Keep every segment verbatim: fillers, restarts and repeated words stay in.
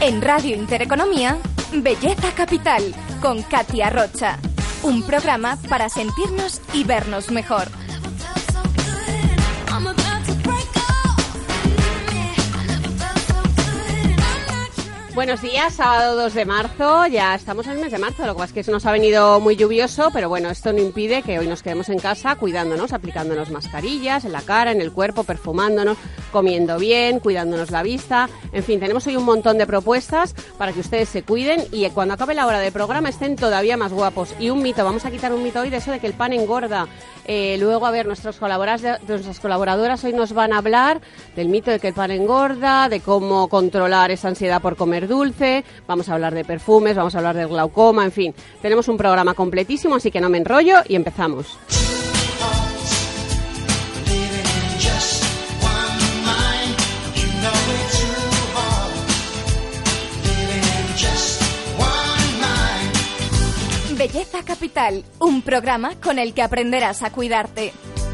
En Radio Intereconomía, Belleza Capital, con Katia Rocha. Un programa para sentirnos y vernos mejor. Buenos días, sábado dos de marzo, ya estamos en el mes de marzo, lo que pasa es que eso nos ha venido muy lluvioso, pero bueno, esto no impide que hoy nos quedemos en casa cuidándonos, aplicándonos mascarillas en la cara, en el cuerpo, perfumándonos, comiendo bien, cuidándonos la vista, en fin, tenemos hoy un montón de propuestas para que ustedes se cuiden y cuando acabe la hora del programa estén todavía más guapos. Y un mito, vamos a quitar un mito hoy de eso de que el pan engorda. Eh, luego, a ver, nuestros colaboradores, nuestras colaboradoras hoy nos van a hablar del mito de que el pan engorda, de cómo controlar esa ansiedad por comer dulce, vamos a hablar de perfumes, vamos a hablar del glaucoma, en fin, tenemos un programa completísimo, así que no me enrollo y empezamos. Belleza Capital, un programa con el que aprenderás a cuidarte.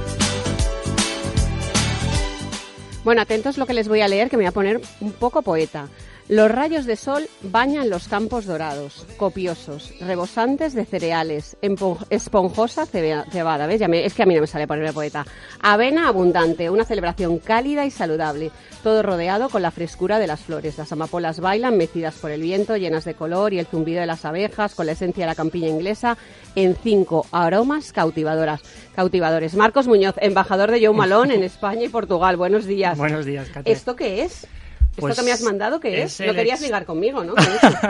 Bueno, atentos lo que les voy a leer, que me voy a poner un poco poeta. Los rayos de sol bañan los campos dorados, copiosos, rebosantes de cereales, esponjosa cebada, ¿ves? Ya me, es que a mí no me sale ponerme poeta. Avena abundante, una celebración cálida y saludable, todo rodeado con la frescura de las flores. Las amapolas bailan, mecidas por el viento, llenas de color y el zumbido de las abejas, con la esencia de la campiña inglesa, en cinco aromas cautivadoras, cautivadores. Marcos Muñoz, embajador de Jo Malone en España y Portugal. Buenos días. Buenos días, Katia. ¿Esto qué es? Pues ¿Esto que me has mandado qué es? es Lo querías ex... ligar conmigo, ¿no?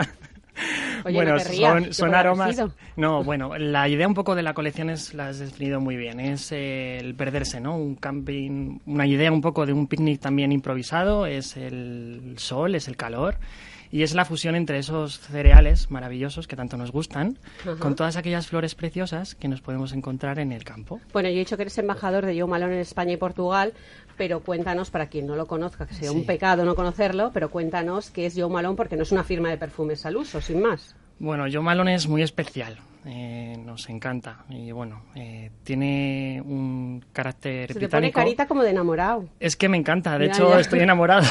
Oye, bueno, no te rías, son, son aromas... Conocido. No, bueno, la idea un poco de la colección es, la has definido muy bien, es eh, el perderse, ¿no? Un camping, una idea un poco de un picnic también improvisado, es el sol, es el calor... Y es la fusión entre esos cereales maravillosos que tanto nos gustan, uh-huh, con todas aquellas flores preciosas que nos podemos encontrar en el campo. Bueno, yo he dicho que eres embajador de Jo Malone en España y Portugal, pero cuéntanos, para quien no lo conozca, que sea sí. un pecado no conocerlo, pero cuéntanos qué es Jo Malone, porque no es una firma de perfumes al uso, sin más. Bueno, Jo Malone es muy especial, eh, nos encanta y bueno, eh, tiene un carácter Se británico. te pone carita como de enamorado. Es que me encanta, de ya, hecho ya. estoy enamorado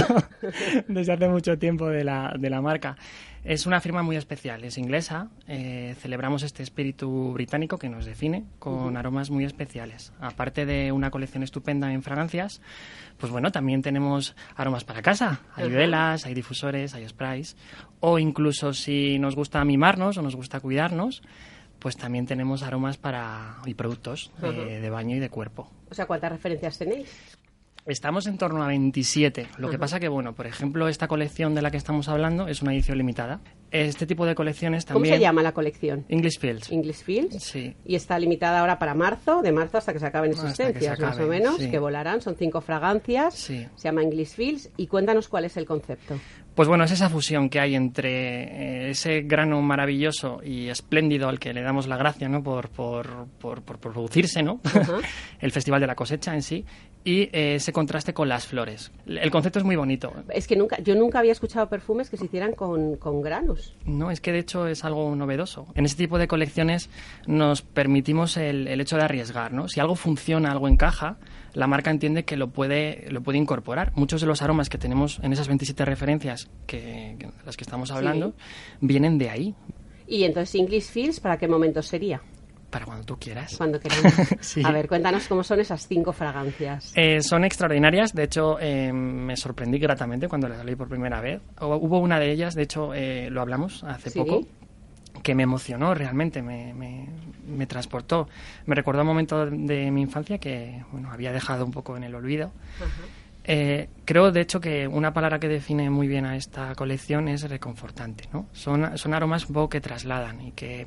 desde hace mucho tiempo de la, de la marca. Es una firma muy especial, es inglesa, eh, celebramos este espíritu británico que nos define con uh-huh. aromas muy especiales. Aparte de una colección estupenda en fragancias, pues bueno, también tenemos aromas para casa. Hay uh-huh. velas, hay difusores, hay sprays, o incluso si nos gusta mimarnos o nos gusta cuidarnos, pues también tenemos aromas para y productos uh-huh. de, de baño y de cuerpo. O sea, ¿cuántas referencias tenéis? Estamos en torno a veintisiete. Lo uh-huh. que pasa que, bueno, por ejemplo, esta colección de la que estamos hablando es una edición limitada. Este tipo de colecciones también... ¿Cómo se llama la colección? English Fields. English Fields. Sí. Y está limitada ahora para marzo, de marzo hasta que se acaben existencias, se acaben, más o menos, sí. que volarán. Son cinco fragancias. Sí. Se llama English Fields. Y cuéntanos cuál es el concepto. Pues bueno, es esa fusión que hay entre eh, ese grano maravilloso y espléndido al que le damos la gracia, ¿no? Por, por, por, por producirse, ¿no? Uh-huh. El Festival de la Cosecha en sí. Y eh, ese contraste con las flores. El concepto es muy bonito. Es que nunca, yo nunca había escuchado perfumes que se hicieran con, con granos. No, es que de hecho es algo novedoso. En este tipo de colecciones nos permitimos el, el hecho de arriesgar, ¿no? Si algo funciona, algo encaja, la marca entiende que lo puede, lo puede incorporar. Muchos de los aromas que tenemos en esas veintisiete referencias que, que las que estamos hablando sí. vienen de ahí. Y entonces English Fields, ¿para qué momento sería? Para cuando tú quieras. Cuando queramos. Sí. A ver, cuéntanos cómo son esas cinco fragancias. Eh, son extraordinarias. De hecho, eh, me sorprendí gratamente cuando las leí por primera vez. O, hubo una de ellas, de hecho, eh, lo hablamos hace ¿Sí? poco, que me emocionó realmente, me, me, me transportó. Me recordó un momento de mi infancia que bueno, había dejado un poco en el olvido. Uh-huh. Eh, creo, de hecho, que una palabra que define muy bien a esta colección es reconfortante, ¿no? Son, son aromas un poco que trasladan y que...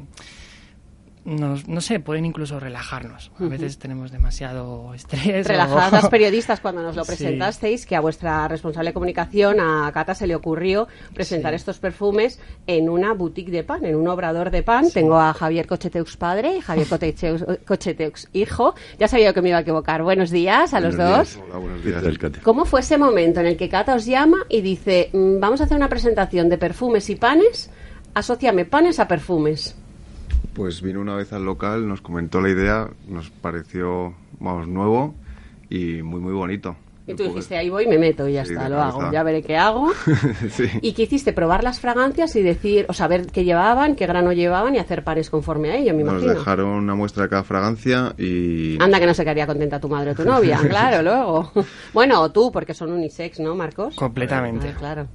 Nos, no sé, pueden incluso relajarnos. A veces uh-huh. tenemos demasiado estrés. Relajadas o... las periodistas cuando nos lo presentasteis, sí. que a vuestra responsable de comunicación, a Cata, se le ocurrió presentar sí. estos perfumes en una boutique de pan, en un obrador de pan. Sí. Tengo a Javier Cocheteux padre y Javier Cocheteux, Cocheteux hijo. Ya sabía que me iba a equivocar. Buenos días a buenos los días. dos. Hola, buenos días. ¿Cómo fue ese momento en el que Cata os llama y dice, vamos a hacer una presentación de perfumes y panes, asóciame panes a perfumes? Pues vino una vez al local, nos comentó la idea, nos pareció, vamos, nuevo y muy, muy bonito. Y tú dijiste, ahí voy y me meto y ya sí, está, lo hago, ya veré qué hago. Sí. ¿Y qué hiciste? Probar las fragancias y decir, o saber qué llevaban, qué grano llevaban y hacer panes conforme a ello, me imagino. Nos dejaron una muestra de cada fragancia y... Anda que no se quedaría contenta tu madre o tu novia, claro, luego. Bueno, o tú, porque son unisex, ¿no, Marcos? Completamente. Ah, claro.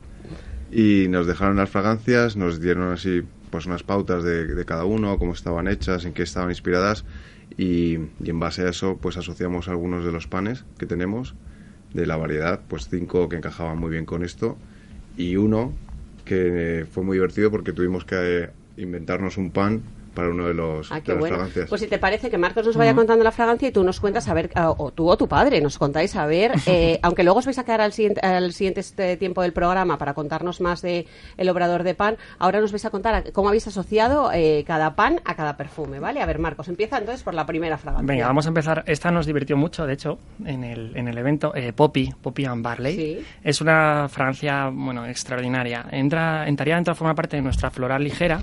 Y nos dejaron las fragancias, nos dieron así pues unas pautas de, de cada uno, cómo estaban hechas, en qué estaban inspiradas y, y en base a eso pues asociamos algunos de los panes que tenemos de la variedad, pues cinco que encajaban muy bien con esto y uno que fue muy divertido porque tuvimos que eh, inventarnos un pan para uno de los, ah, de qué las bueno. fragancias. Pues si te parece que Marcos nos vaya uh-huh. contando la fragancia y tú nos cuentas a ver, o tú o tu padre nos contáis a ver, eh, aunque luego os vais a quedar al siguiente, al siguiente este tiempo del programa para contarnos más de el obrador de pan, ahora nos vais a contar cómo habéis asociado eh, cada pan a cada perfume, ¿vale? A ver, Marcos, empieza entonces por la primera fragancia. Venga, vamos a empezar. Esta nos divirtió mucho, de hecho, en el, en el evento, eh, Poppy, Poppy and Barley. Sí. Es una fragancia, bueno, extraordinaria. Entra, entraría dentro, forma parte de nuestra floral ligera.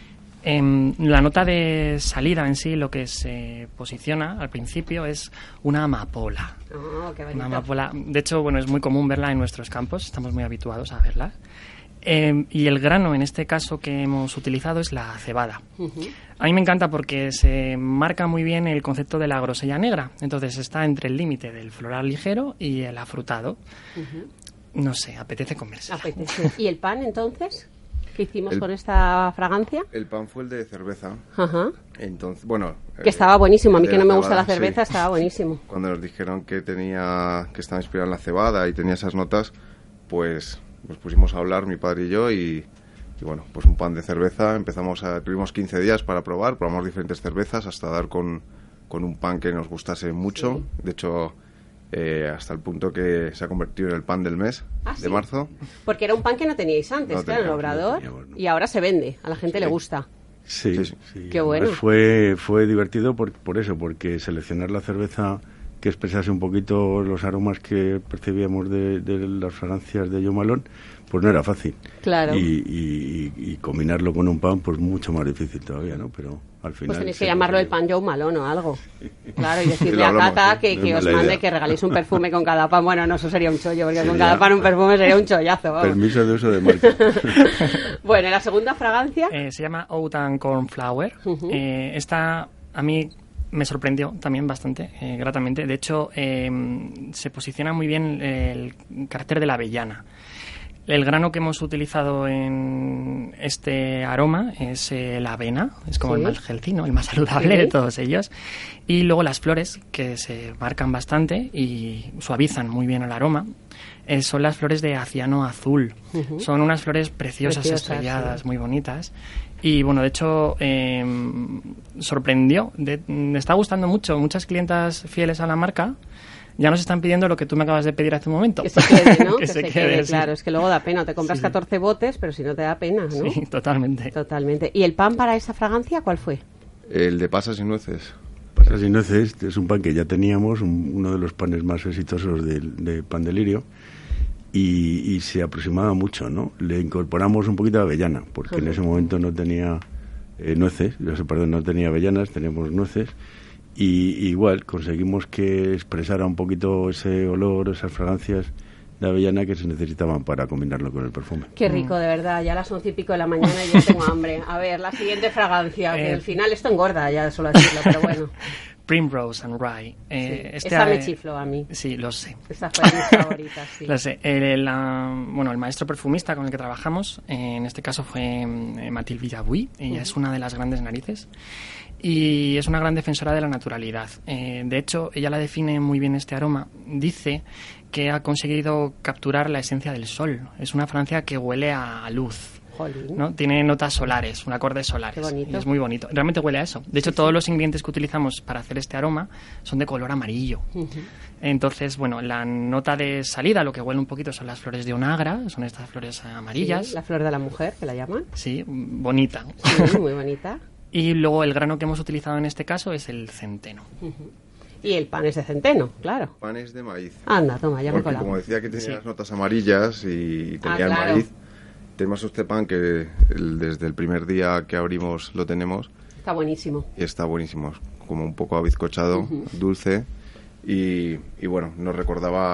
En la nota de salida en sí, lo que se posiciona al principio es una amapola. Oh, qué bonito. Una amapola. De hecho, bueno, es muy común verla en nuestros campos, estamos muy habituados a verla. Eh, y el grano, en este caso, que hemos utilizado es la cebada. Uh-huh. A mí me encanta porque se marca muy bien el concepto de la grosella negra. Entonces está entre el límite del floral ligero y el afrutado. Uh-huh. No sé, apetece comerse. Apetece. ¿Y el pan, entonces? ¿Qué hicimos el, con esta fragancia? El pan fue el de cerveza. Ajá. Entonces, bueno, que eh, estaba buenísimo. A mí que no me gusta la cerveza, sí. Estaba buenísimo. Cuando nos dijeron que tenía que estaba inspirado en la cebada y tenía esas notas, pues nos pusimos a hablar mi padre y yo y, y bueno, pues un pan de cerveza. Empezamos a tuvimos quince días para probar, probamos diferentes cervezas hasta dar con con un pan que nos gustase mucho. Sí. De hecho, Eh, hasta el punto que se ha convertido en el pan del mes ¿Ah, de sí? marzo. Porque era un pan que no teníais antes, no claro, en el obrador, no teníamos, no. Y ahora se vende, a la gente sí. le gusta. Sí, sí, sí. sí. Qué bueno. Fue, fue divertido por, por eso, porque seleccionar la cerveza que expresase un poquito los aromas que percibíamos de, de las fragancias de Jo Malone, pues no era fácil. Claro. Y, y, y combinarlo con un pan, pues mucho más difícil todavía, ¿no? Pero al final... Pues tenéis que llamarlo el pan Jo Malone o algo. Claro, y decirle a Cata ¿sí? que, que os mande idea. Que regaléis un perfume con cada pan. Bueno, no, eso sería un chollo, porque sería... con cada pan un perfume sería un chollazo. Vamos. Permiso de uso de marca. Bueno, la segunda fragancia... Eh, se llama Oat and Cornflower. Uh-huh. Eh, esta, a mí... me sorprendió también bastante, eh, gratamente. De hecho, eh, se posiciona muy bien el carácter de la avellana. El grano que hemos utilizado en este aroma es eh, la avena, es como ¿sí? el más healthy, ¿no? El más saludable ¿sí? de todos ellos. Y luego las flores, que se marcan bastante y suavizan muy bien el aroma, eh, son las flores de aciano azul. Uh-huh. Son unas flores preciosas, preciosas estrelladas, sí. muy bonitas. Y bueno, de hecho, eh, sorprendió. De, me está gustando mucho. Muchas clientas fieles a la marca ya nos están pidiendo lo que tú me acabas de pedir hace un momento. Que se quede, ¿no? que, que se, se quede, quede, sí. claro. Es que luego da pena. Te compras sí. catorce botes, pero si no te da pena, ¿no? Sí, totalmente. Totalmente. ¿Y el pan para esa fragancia cuál fue? El de pasas y nueces. Pasas y nueces es un pan que ya teníamos, un, uno de los panes más exitosos de, de Pan de Lirio. Y, y se aproximaba mucho, ¿no? Le incorporamos un poquito de avellana, porque uh-huh. en ese momento no tenía eh, nueces, yo sé, perdón, no tenía avellanas, teníamos nueces. Y, y igual conseguimos que expresara un poquito ese olor, esas fragancias de avellana que se necesitaban para combinarlo con el perfume. Qué rico, de verdad. Ya las once y pico de la mañana y ya tengo hambre. A ver, la siguiente fragancia, que eh, al final esto engorda, ya solo decirlo, pero bueno. Primrose and Rye. Eh, sí, este, esa me chifló a mí. Sí, lo sé. Esa fue de mis favoritas, sí. Lo sé. El, la, bueno, el maestro perfumista con el que trabajamos, eh, en este caso fue eh, Mathilde Villabuy. Ella uh-huh. es una de las grandes narices. Y es una gran defensora de la naturalidad. Eh, de hecho, ella la define muy bien este aroma. Dice que ha conseguido capturar la esencia del sol. Es una fragancia que huele a luz. ¿No? Tiene notas solares, un acorde solares. Y es muy bonito. Realmente huele a eso. De hecho, sí, todos sí. los ingredientes que utilizamos para hacer este aroma son de color amarillo. Uh-huh. Entonces, bueno, la nota de salida, lo que huele un poquito son las flores de onagra, son estas flores amarillas. Sí, la flor de la mujer, que la llaman. Sí, bonita. Sí, muy bonita. Y luego el grano que hemos utilizado en este caso es el centeno. Uh-huh. Y el pan es de centeno, claro. Pan es de maíz. Anda, toma, ya Porque, me he colado. como decía que tenía sí. las notas amarillas y tenía ah, claro. el maíz, tenemos este pan que el, desde el primer día que abrimos lo tenemos. Está buenísimo. Y está buenísimo, como un poco abizcochado, uh-huh. dulce y, y bueno, nos recordaba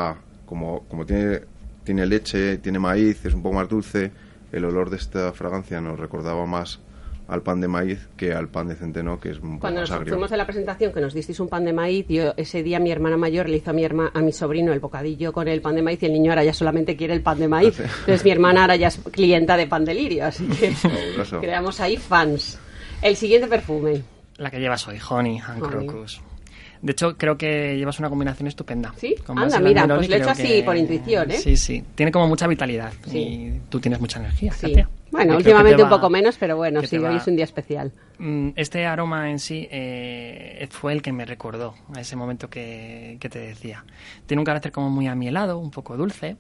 como, como tiene, tiene leche, tiene maíz, es un poco más dulce, el olor de esta fragancia nos recordaba más al pan de maíz que al pan de centeno, que es un poco Cuando más nos agrio. fuimos a la presentación, que nos disteis un pan de maíz, yo ese día mi hermana mayor le hizo a mi, herma, a mi sobrino el bocadillo con el pan de maíz y el niño ahora ya solamente quiere el pan de maíz. Entonces mi hermana ahora ya es clienta de Pan Delirio, así que Fabuloso. creamos ahí fans. El siguiente perfume. La que llevas hoy, Honey and Honey. Crocus. De hecho, creo que llevas una combinación estupenda. ¿Sí? Con Anda, Basil mira, and pues lo he hecho creo así que- por intuición, ¿eh? Sí, sí. Tiene como mucha vitalidad. Sí. Y tú tienes mucha energía, Sí. Katia. Bueno, Y creo que últimamente te un va- poco menos, pero bueno, que sí, te hoy va- es un día especial. Mm, Este aroma en sí eh, fue el que me recordó a ese momento que, que te decía. Tiene un carácter como muy amielado, un poco dulce.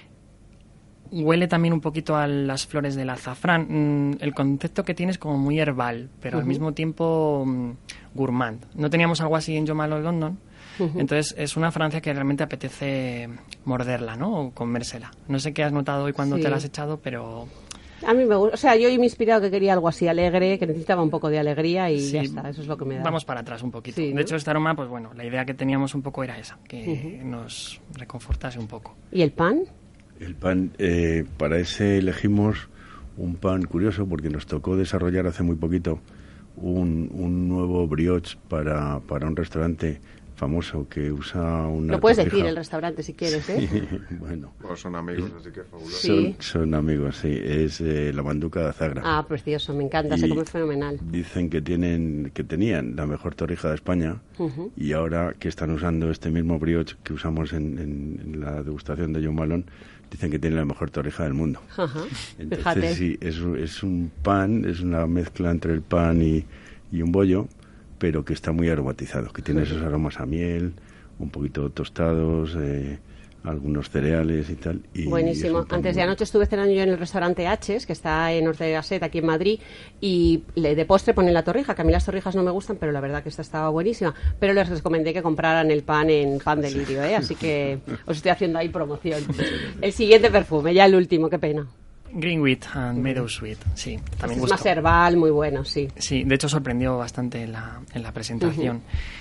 Huele también un poquito a las flores del azafrán. Mm, el concepto que tiene es como muy herbal, pero al Ujú. mismo tiempo mm, gourmand. No teníamos algo así en Jo Malone London. Ujú. Entonces es una fragancia que realmente apetece morderla, ¿no? O comérsela. No sé qué has notado hoy cuando Sí. te la has echado, pero A mí me gusta, o sea, yo hoy me he inspirado que quería algo así alegre, que necesitaba un poco de alegría y sí, ya está, eso es lo que me da. vamos para atrás un poquito. Sí, ¿no? De hecho, este aroma, pues bueno, la idea que teníamos un poco era esa, que nos reconfortase un poco. ¿Y el pan? El pan, eh, para ese elegimos un pan curioso porque nos tocó desarrollar hace muy poquito un, un nuevo brioche para, para un restaurante famoso que usa una Lo puedes torrija. decir el restaurante si quieres, ¿eh? Bueno, Bueno, son amigos, así que fabuloso. Sí. son, son amigos, sí. Es eh, la Manduca de Azagra. Ah, precioso, me encanta, se Y come fenomenal. Dicen que tienen que tenían la mejor torrija de España Ujú. y ahora que están usando este mismo brioche que usamos en, en- en la degustación de Jo Malone, dicen que tienen la mejor torrija del mundo. Ajá, Entonces fíjate. sí, es, un- es un pan, es una mezcla entre el pan y, y un bollo, pero que está muy aromatizado, que tiene esos aromas a miel, un poquito tostados, eh, algunos cereales y tal. Y es Buenísimo. un pan Antes de muy anoche estuve cenando yo en el restaurante H's, que está en Norte de Gasset, aquí en Madrid, y le, de postre ponen la torrija, que a mí las torrijas no me gustan, pero la verdad que esta estaba buenísima. Pero les recomendé que compraran el pan en Pan Delirio, ¿eh? Así que os estoy haciendo ahí promoción. El siguiente perfume, ya el último, qué pena. Greenwheat and Meadowsweet, sí, también Este es gustó. más herbal, muy bueno, sí. Sí, de hecho sorprendió bastante en la, en la presentación.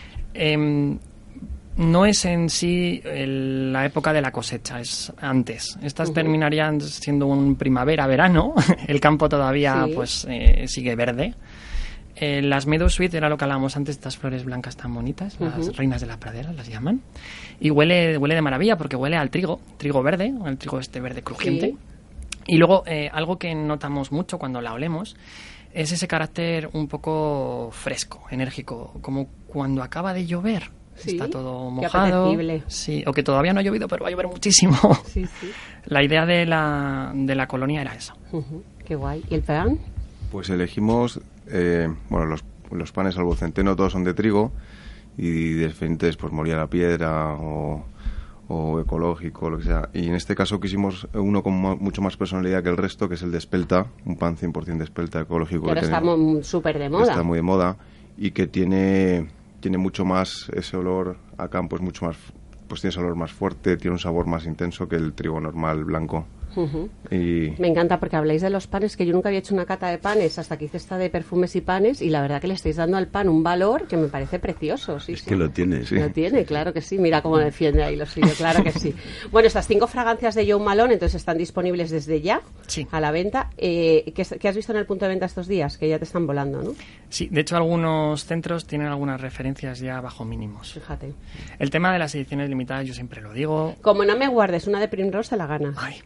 Em, no es en sí el- la época de la cosecha, es antes. Estas terminarían siendo un primavera-verano, el campo todavía Sí. pues eh, sigue verde. Eh, las Meadowsweet era lo que hablábamos antes, estas flores blancas tan bonitas, las Ujú. reinas de la pradera las llaman. Y huele, huele de maravilla porque huele al trigo, trigo verde, al trigo este verde crujiente. Sí. Y luego, eh, algo que notamos mucho cuando la olemos es ese carácter un poco fresco, enérgico, como cuando acaba de llover. Sí, Está todo qué mojado. apetecible. Sí, o que todavía no ha llovido, pero va a llover muchísimo. Sí, sí. La idea de la, de la colonia era esa. Ujú, qué guay. ¿Y el pan? Pues elegimos, eh, bueno, los, los panes salvo centeno todos son de trigo y de diferentes, pues moría la piedra o, o ecológico, lo que sea. Y en este caso quisimos uno con mo- mucho más personalidad que el resto, que es el de espelta, un pan cien por ciento de espelta ecológico. Que ahora que está tenemos- mu- súper de que moda. está muy de moda y que tiene, tiene mucho más, ese olor a campo es mucho más, pues tiene ese olor más fuerte, tiene un sabor más intenso que el trigo normal blanco. Ujú. Y Me encanta porque habláis de los panes, que yo nunca había hecho una cata de panes hasta que hice esta de perfumes y panes, y la verdad que le estáis dando al pan un valor que me parece precioso. Sí, Es sí. que lo tiene, sí. Lo tiene, claro que sí. Mira cómo defiende ahí lo suyo, claro que sí. Bueno, estas cinco fragancias de Jo Malone entonces están disponibles desde ya Sí. a la venta. Eh, ¿qué, qué has visto en el punto de venta estos días? Que ya te están volando, ¿no? Sí, de hecho algunos centros tienen algunas referencias ya bajo mínimos. Fíjate. El tema de las ediciones limitadas yo siempre lo digo. Como no me guardes una de Primrose, te la ganas. Ay.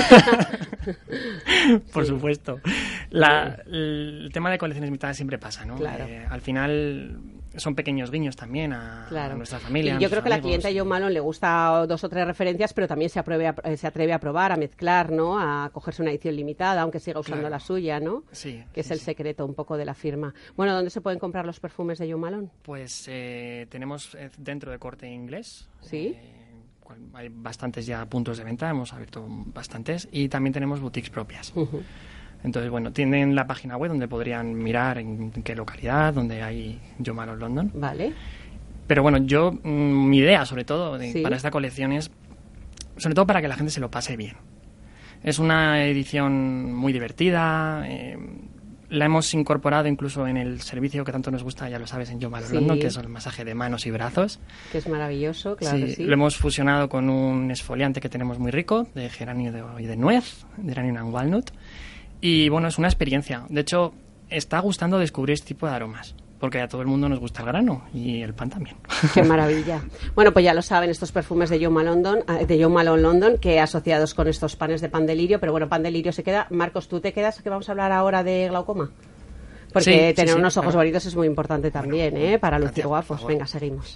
Por supuesto. La- el tema de colecciones limitadas siempre pasa, ¿no? Claro. Eh, al final son pequeños guiños también a, Claro. a nuestra familia. Y a yo creo nuestros que la amigos. clienta Jo Malone le gusta dos o tres referencias, pero también se, apruebe a- eh, se atreve a probar, a mezclar, ¿no? A cogerse una edición limitada, aunque siga usando Claro. la suya, ¿no? Sí, Que es sí, el sí. secreto un poco de la firma. Bueno, ¿dónde se pueden comprar los perfumes de Jo Malone? Pues eh, tenemos eh, dentro de Corte Inglés. Sí. eh, cual- hay bastantes ya puntos de venta, hemos abierto bastantes. Y también tenemos boutiques propias. Ujú. Entonces, bueno, tienen la página web donde podrían mirar en qué localidad, donde hay Jo Malone London. Vale. Pero bueno, yo, mm, mi idea sobre todo de- Sí. para esta colección es, sobre todo para que la gente se lo pase bien. Es una edición muy divertida, eh, la hemos incorporado incluso en el servicio que tanto nos gusta, ya lo sabes, en Jo Malone Sí. London, que es el masaje de manos y brazos. Que es maravilloso, claro Sí, que sí. lo hemos fusionado con un esfoliante que tenemos muy rico, de geranio de- y de nuez, de geranio and walnut. Y bueno, es una experiencia. De hecho, está gustando descubrir este tipo de aromas, porque a todo el mundo nos gusta el grano y el pan también. Qué maravilla. Bueno, pues ya lo saben, estos perfumes de Jo Malone London, eh, de Jo Malone London, que asociados con estos panes de pan de lirio, pero bueno, pan de lirio se queda. Marcos, ¿tú te quedas que vamos a hablar ahora de glaucoma? Porque Sí, sí, tener sí, unos ojos claro. bonitos es muy importante también, ¿eh? Para lucir Gracias, por guapos. favor. Venga, seguimos.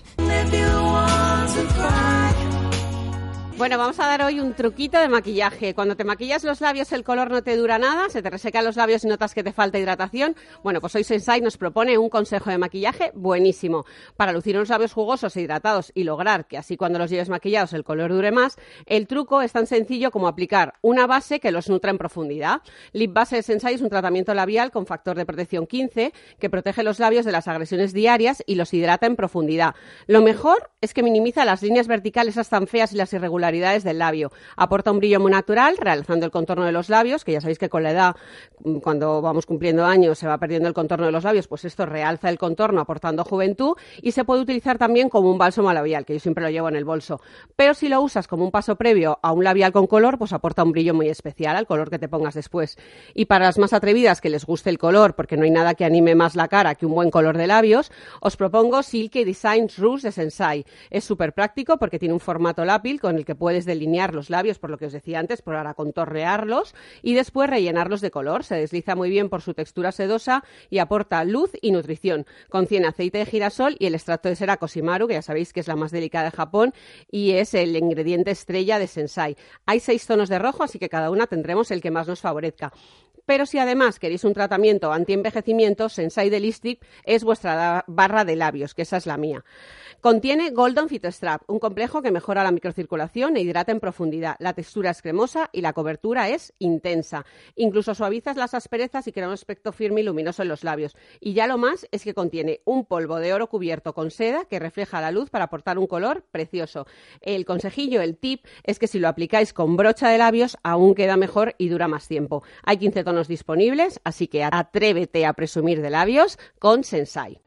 Bueno, vamos a dar hoy un truquito de maquillaje. Cuando te maquillas los labios el color no te dura nada, se te resecan los labios y notas que te falta hidratación. Bueno, pues hoy Sensai nos propone un consejo de maquillaje buenísimo. Para lucir unos labios jugosos e hidratados y lograr que así cuando los lleves maquillados el color dure más, el truco es tan sencillo como aplicar una base que los nutra en profundidad. Lip Base de Sensai es un tratamiento labial con factor de protección quince que protege los labios de las agresiones diarias y los hidrata en profundidad. Lo mejor es que minimiza las líneas verticales esas tan feas y las irregularidades del labio. Aporta un brillo muy natural, realzando el contorno de los labios, que ya sabéis que con la edad, cuando vamos cumpliendo años, se va perdiendo el contorno de los labios, pues esto realza el contorno aportando juventud y se puede utilizar también como un bálsamo labial, que yo siempre lo llevo en el bolso. Pero si lo usas como un paso previo a un labial con color, pues aporta un brillo muy especial al color que te pongas después. Y para las más atrevidas que les guste el color, porque no hay nada que anime más la cara que un buen color de labios, os propongo Silky Designs Rouge de Sensai. Es súper práctico porque tiene un formato lápiz con el que puedes delinear los labios, por lo que os decía antes, para contornearlos y después rellenarlos de color. Se desliza muy bien por su textura sedosa y aporta luz y nutrición. Contiene aceite de girasol y el extracto de cera Cosimaru, que ya sabéis que es la más delicada de Japón y es el ingrediente estrella de Sensai. Hay seis tonos de rojo, así que cada una tendremos el que más nos favorezca. Pero si además queréis un tratamiento anti-envejecimiento, Sensai de Lipstick es vuestra barra de labios, que esa es la mía. Contiene Golden Phytostrap, un complejo que mejora la microcirculación e hidrata en profundidad. La textura es cremosa y la cobertura es intensa. Incluso suavizas las asperezas y crea un aspecto firme y luminoso en los labios. Y ya lo más es que contiene un polvo de oro cubierto con seda que refleja la luz para aportar un color precioso. El consejillo, el tip, es que si lo aplicáis con brocha de labios aún queda mejor y dura más tiempo. Hay quince tonos disponibles, así que atrévete a presumir de labios con Sensai.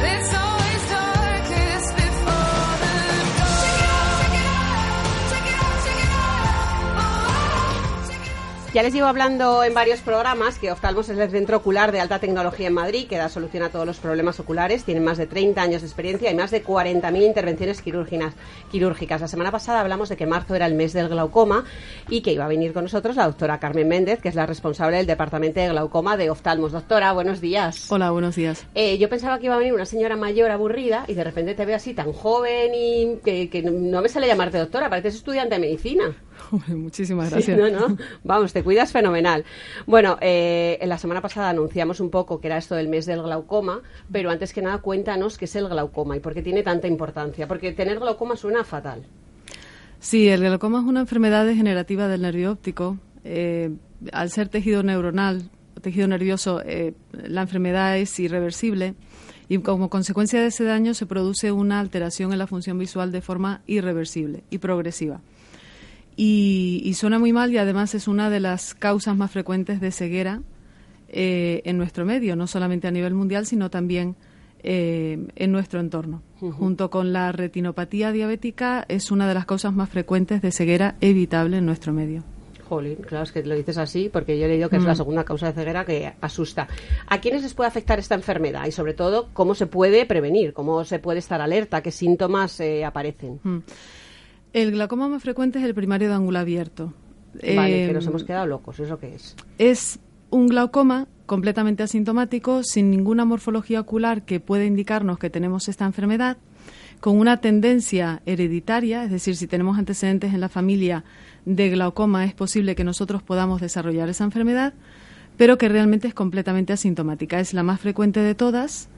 Ya les llevo hablando en varios programas que Oftalmos es el centro ocular de alta tecnología en Madrid, que da solución a todos los problemas oculares. Tienen más de treinta años de experiencia y más de cuarenta mil intervenciones quirúrgicas. quirúrgicas. La semana pasada hablamos de que marzo era el mes del glaucoma y que iba a venir con nosotros la doctora Carmen Méndez, que es la responsable del departamento de glaucoma de Oftalmos. Doctora, buenos días. Hola, buenos días. Eh, yo pensaba que iba a venir una señora mayor aburrida y de repente te veo así tan joven y que, que no me sale llamarte doctora, pareces estudiante de medicina. Muchísimas Sí, gracias. no, no. Vamos, te cuidas fenomenal. Bueno, eh, en la semana pasada anunciamos un poco que era esto del mes del glaucoma, pero antes que nada cuéntanos qué es el glaucoma y por qué tiene tanta importancia. Porque tener glaucoma suena fatal. Sí, el glaucoma es una enfermedad degenerativa del nervio óptico. Eh, al ser tejido neuronal, tejido nervioso, eh, la enfermedad es irreversible y como consecuencia de ese daño se produce una alteración en la función visual de forma irreversible y progresiva. Y, y suena muy mal y además es una de las causas más frecuentes de ceguera eh, en nuestro medio, no solamente a nivel mundial, sino también eh, en nuestro entorno. Uh-huh. Junto con la retinopatía diabética es una de las causas más frecuentes de ceguera evitable en nuestro medio. Jolín, claro, es que lo dices así, porque yo he leído que es la segunda causa de ceguera que asusta. ¿A quiénes les puede afectar esta enfermedad? Y sobre todo, ¿cómo se puede prevenir? ¿Cómo se puede estar alerta? ¿Qué síntomas eh, aparecen? Mm. El glaucoma más frecuente es el primario de ángulo abierto. Vale, eh, que nos hemos quedado locos, ¿eso qué es? Es un glaucoma completamente asintomático, sin ninguna morfología ocular que pueda indicarnos que tenemos esta enfermedad, con una tendencia hereditaria, es decir, si tenemos antecedentes en la familia de glaucoma, es posible que nosotros podamos desarrollar esa enfermedad, pero que realmente es completamente asintomática. Es la más frecuente de todas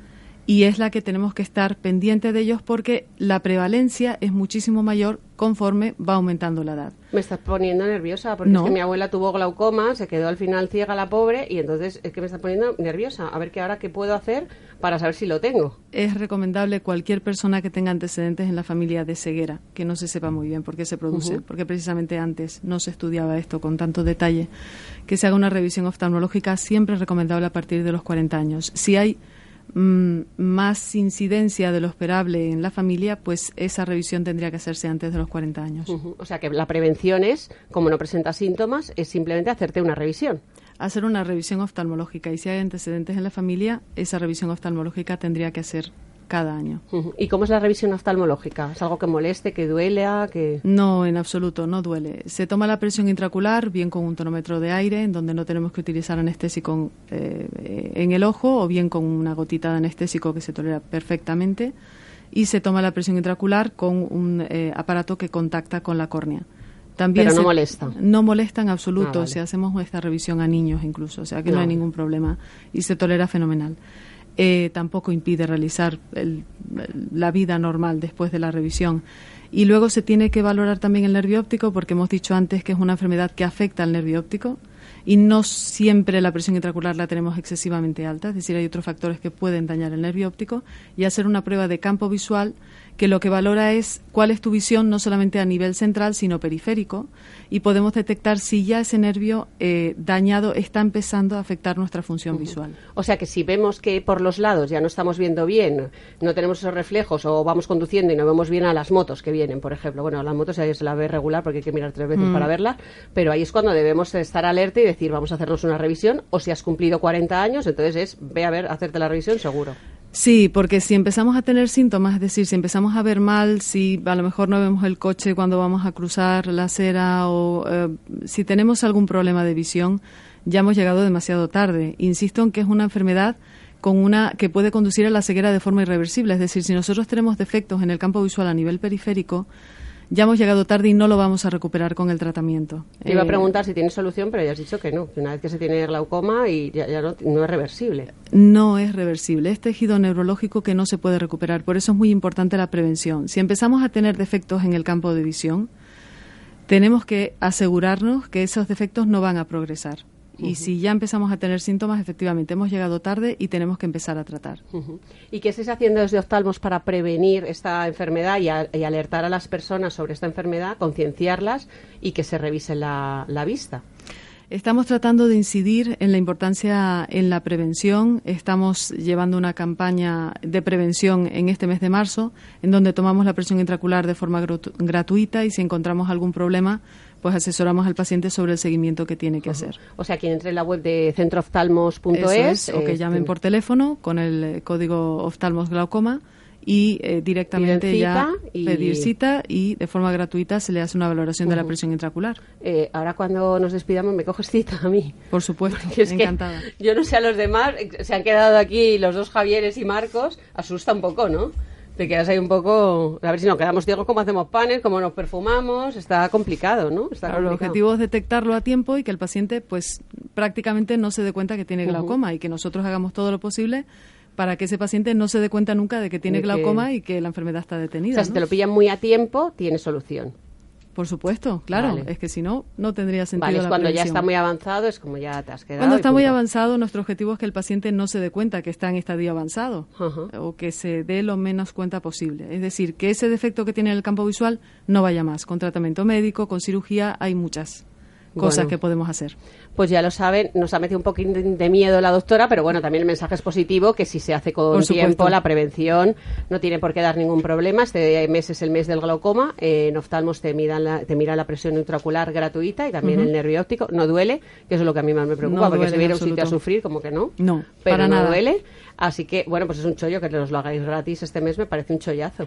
y es la que tenemos que estar pendiente de ellos porque la prevalencia es muchísimo mayor conforme va aumentando la edad. Me estás poniendo nerviosa porque No. es que mi abuela tuvo glaucoma, se quedó al final ciega la pobre y entonces es que me está poniendo nerviosa. A ver qué ahora qué puedo hacer para saber si lo tengo. Es recomendable cualquier persona que tenga antecedentes en la familia de ceguera, que no se sepa muy bien por qué se produce, Uh-huh. porque precisamente antes no se estudiaba esto con tanto detalle, que se haga una revisión oftalmológica siempre recomendable a partir de los cuarenta años. Si hay mm, más incidencia de lo esperable en la familia, pues esa revisión tendría que hacerse antes de los cuarenta años. Uh-huh. O sea que la prevención es, como no presenta síntomas, es simplemente hacerte una revisión. Hacer una revisión oftalmológica y si hay antecedentes en la familia, esa revisión oftalmológica tendría que hacer cada año. Uh-huh. ¿Y cómo es la revisión oftalmológica? ¿Es algo que moleste, que duela, que...? No, en absoluto, no duele. Se toma la presión intraocular, bien con un tonómetro de aire, en donde no tenemos que utilizar anestésico eh, en el ojo, o bien con una gotita de anestésico que se tolera perfectamente, y se toma la presión intraocular con un eh, aparato que contacta con la córnea. También Pero no se- molesta. No molesta en absoluto, Ah, vale. si hacemos esta revisión a niños incluso, o sea que no, No. hay ningún problema y se tolera fenomenal. Eh, tampoco impide realizar el- la vida normal después de la revisión. Y luego se tiene que valorar también el nervio óptico porque hemos dicho antes que es una enfermedad que afecta al nervio óptico y no siempre la presión intraocular la tenemos excesivamente alta, es decir, hay otros factores que pueden dañar el nervio óptico y hacer una prueba de campo visual que lo que valora es cuál es tu visión no solamente a nivel central sino periférico y podemos detectar si ya ese nervio eh, dañado está empezando a afectar nuestra función visual. O sea que si vemos que por los lados ya no estamos viendo bien, no tenemos esos reflejos o vamos conduciendo y no vemos bien a las motos que vienen, por ejemplo. Bueno, a las motos ahí se la ve regular porque hay que mirar tres veces Mm. para verlas, pero ahí es cuando debemos estar alerta y decir vamos a hacernos una revisión o si has cumplido cuarenta años, entonces es ve a ver, hacerte la revisión seguro. Sí, porque si empezamos a tener síntomas, es decir, si empezamos a ver mal, si a lo mejor no vemos el coche cuando vamos a cruzar la acera o eh, si tenemos algún problema de visión, ya hemos llegado demasiado tarde. Insisto en que es una enfermedad con una que puede conducir a la ceguera de forma irreversible, es decir, si nosotros tenemos defectos en el campo visual a nivel periférico, ya hemos llegado tarde y no lo vamos a recuperar con el tratamiento. Te iba a Eh, preguntar si tiene solución, pero ya has dicho que no, que una vez que se tiene glaucoma y ya, ya no, no es reversible. No es reversible, es tejido neurológico que no se puede recuperar, por eso es muy importante la prevención. Si empezamos a tener defectos en el campo de visión, tenemos que asegurarnos que esos defectos no van a progresar. Y si ya empezamos a tener síntomas, efectivamente hemos llegado tarde y tenemos que empezar a tratar. Ujú. ¿Y qué estáis haciendo desde Oftalmos para prevenir esta enfermedad y, a- y alertar a las personas sobre esta enfermedad, concienciarlas y que se revise la, la vista? Estamos tratando de incidir en la importancia en la prevención. Estamos llevando una campaña de prevención en este mes de marzo, en donde tomamos la presión intraocular de forma gratu- gratuita y si encontramos algún problema, pues asesoramos al paciente sobre el seguimiento que tiene que hacer. O sea, quien entre en la web de centrooftalmos punto Eso es... es, o que eh, llamen por teléfono con el eh, código oftalmos glaucoma y eh, directamente Piden ya cita y- pedir cita y de forma gratuita se le hace una valoración de la presión intraocular. eh, ahora cuando nos despidamos me coges cita a mí. Por supuesto, Que es que encantada. yo no sé a los demás, eh, se han quedado aquí los dos Javieres y Marcos, asusta un poco, ¿no? Te quedas ahí un poco, a ver si nos quedamos ciegos, cómo hacemos panes, cómo nos perfumamos, está complicado, ¿no? Está Claro, el complicado. objetivo es detectarlo a tiempo y que el paciente pues prácticamente no se dé cuenta que tiene Ujú. glaucoma y que nosotros hagamos todo lo posible para que ese paciente no se dé cuenta nunca de que tiene De que- glaucoma y que la enfermedad está O detenida. sea, si ¿no? te lo pillan muy a tiempo, tiene solución. Por supuesto, claro. Vale. Es que si no, no tendría sentido Vale, es la cuando ya prevención. está muy avanzado, es como ya te has quedado. Cuando y está muy punto. avanzado, nuestro objetivo es que el paciente no se dé cuenta que está en estadio avanzado Ajá. o que se dé lo menos cuenta posible. Es decir, que ese defecto que tiene en el campo visual no vaya más. Con tratamiento médico, con cirugía, hay muchas cosas Bueno. que podemos hacer. Pues ya lo saben, nos ha metido un poquín de, de miedo la doctora, pero bueno, también el mensaje es positivo, que si se hace con Por tiempo, supuesto. la prevención no tiene por qué dar ningún problema. Este mes es el mes del glaucoma, eh, en Oftalmos te miran la, te mira la presión intraocular gratuita y también Ujú. el nervio óptico, no duele, que eso es lo que a mí más me preocupa, No porque duele si en viene a un sitio a absoluto. sufrir, como que no, No, pero para no nada. duele. Así que, bueno, pues es un chollo que nos lo hagáis gratis este mes, me parece un chollazo.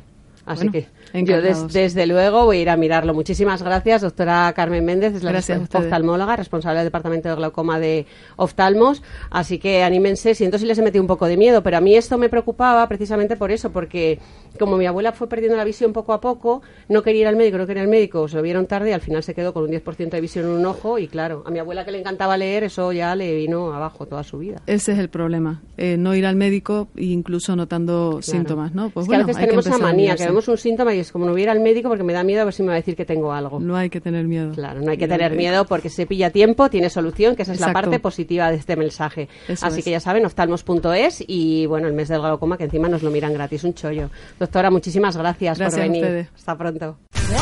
Así Bueno, que yo des, desde luego voy a ir a mirarlo. Muchísimas gracias, doctora Carmen Méndez, es la oftalmóloga, responsable del departamento de glaucoma de oftalmos. Así que anímense, siento si les he metido un poco de miedo, pero a mí esto me preocupaba precisamente por eso, porque como mi abuela fue perdiendo la visión poco a poco, no quería ir al médico, no quería ir al médico, se lo vieron tarde y al final se quedó con un diez por ciento de visión en un ojo y claro, a mi abuela que le encantaba leer, eso ya le vino abajo toda su vida. Ese es el problema, eh, no ir al médico e incluso notando claro. síntomas, ¿no? Pues es bueno, que a veces tenemos esa manía, que vemos un síntoma y es como no voy a ir al médico porque me da miedo a ver si me va a decir que tengo algo. No hay que tener miedo. Claro, no hay que tener miedo porque se pilla tiempo, tiene solución, que esa es Exacto. la parte positiva de este mensaje. Eso Así es. que ya saben, oftalmos punto es y bueno, el mes del glaucoma que encima nos lo miran gratis, un chollo. Doctora, muchísimas gracias, gracias por venir. A ustedes. Hasta pronto.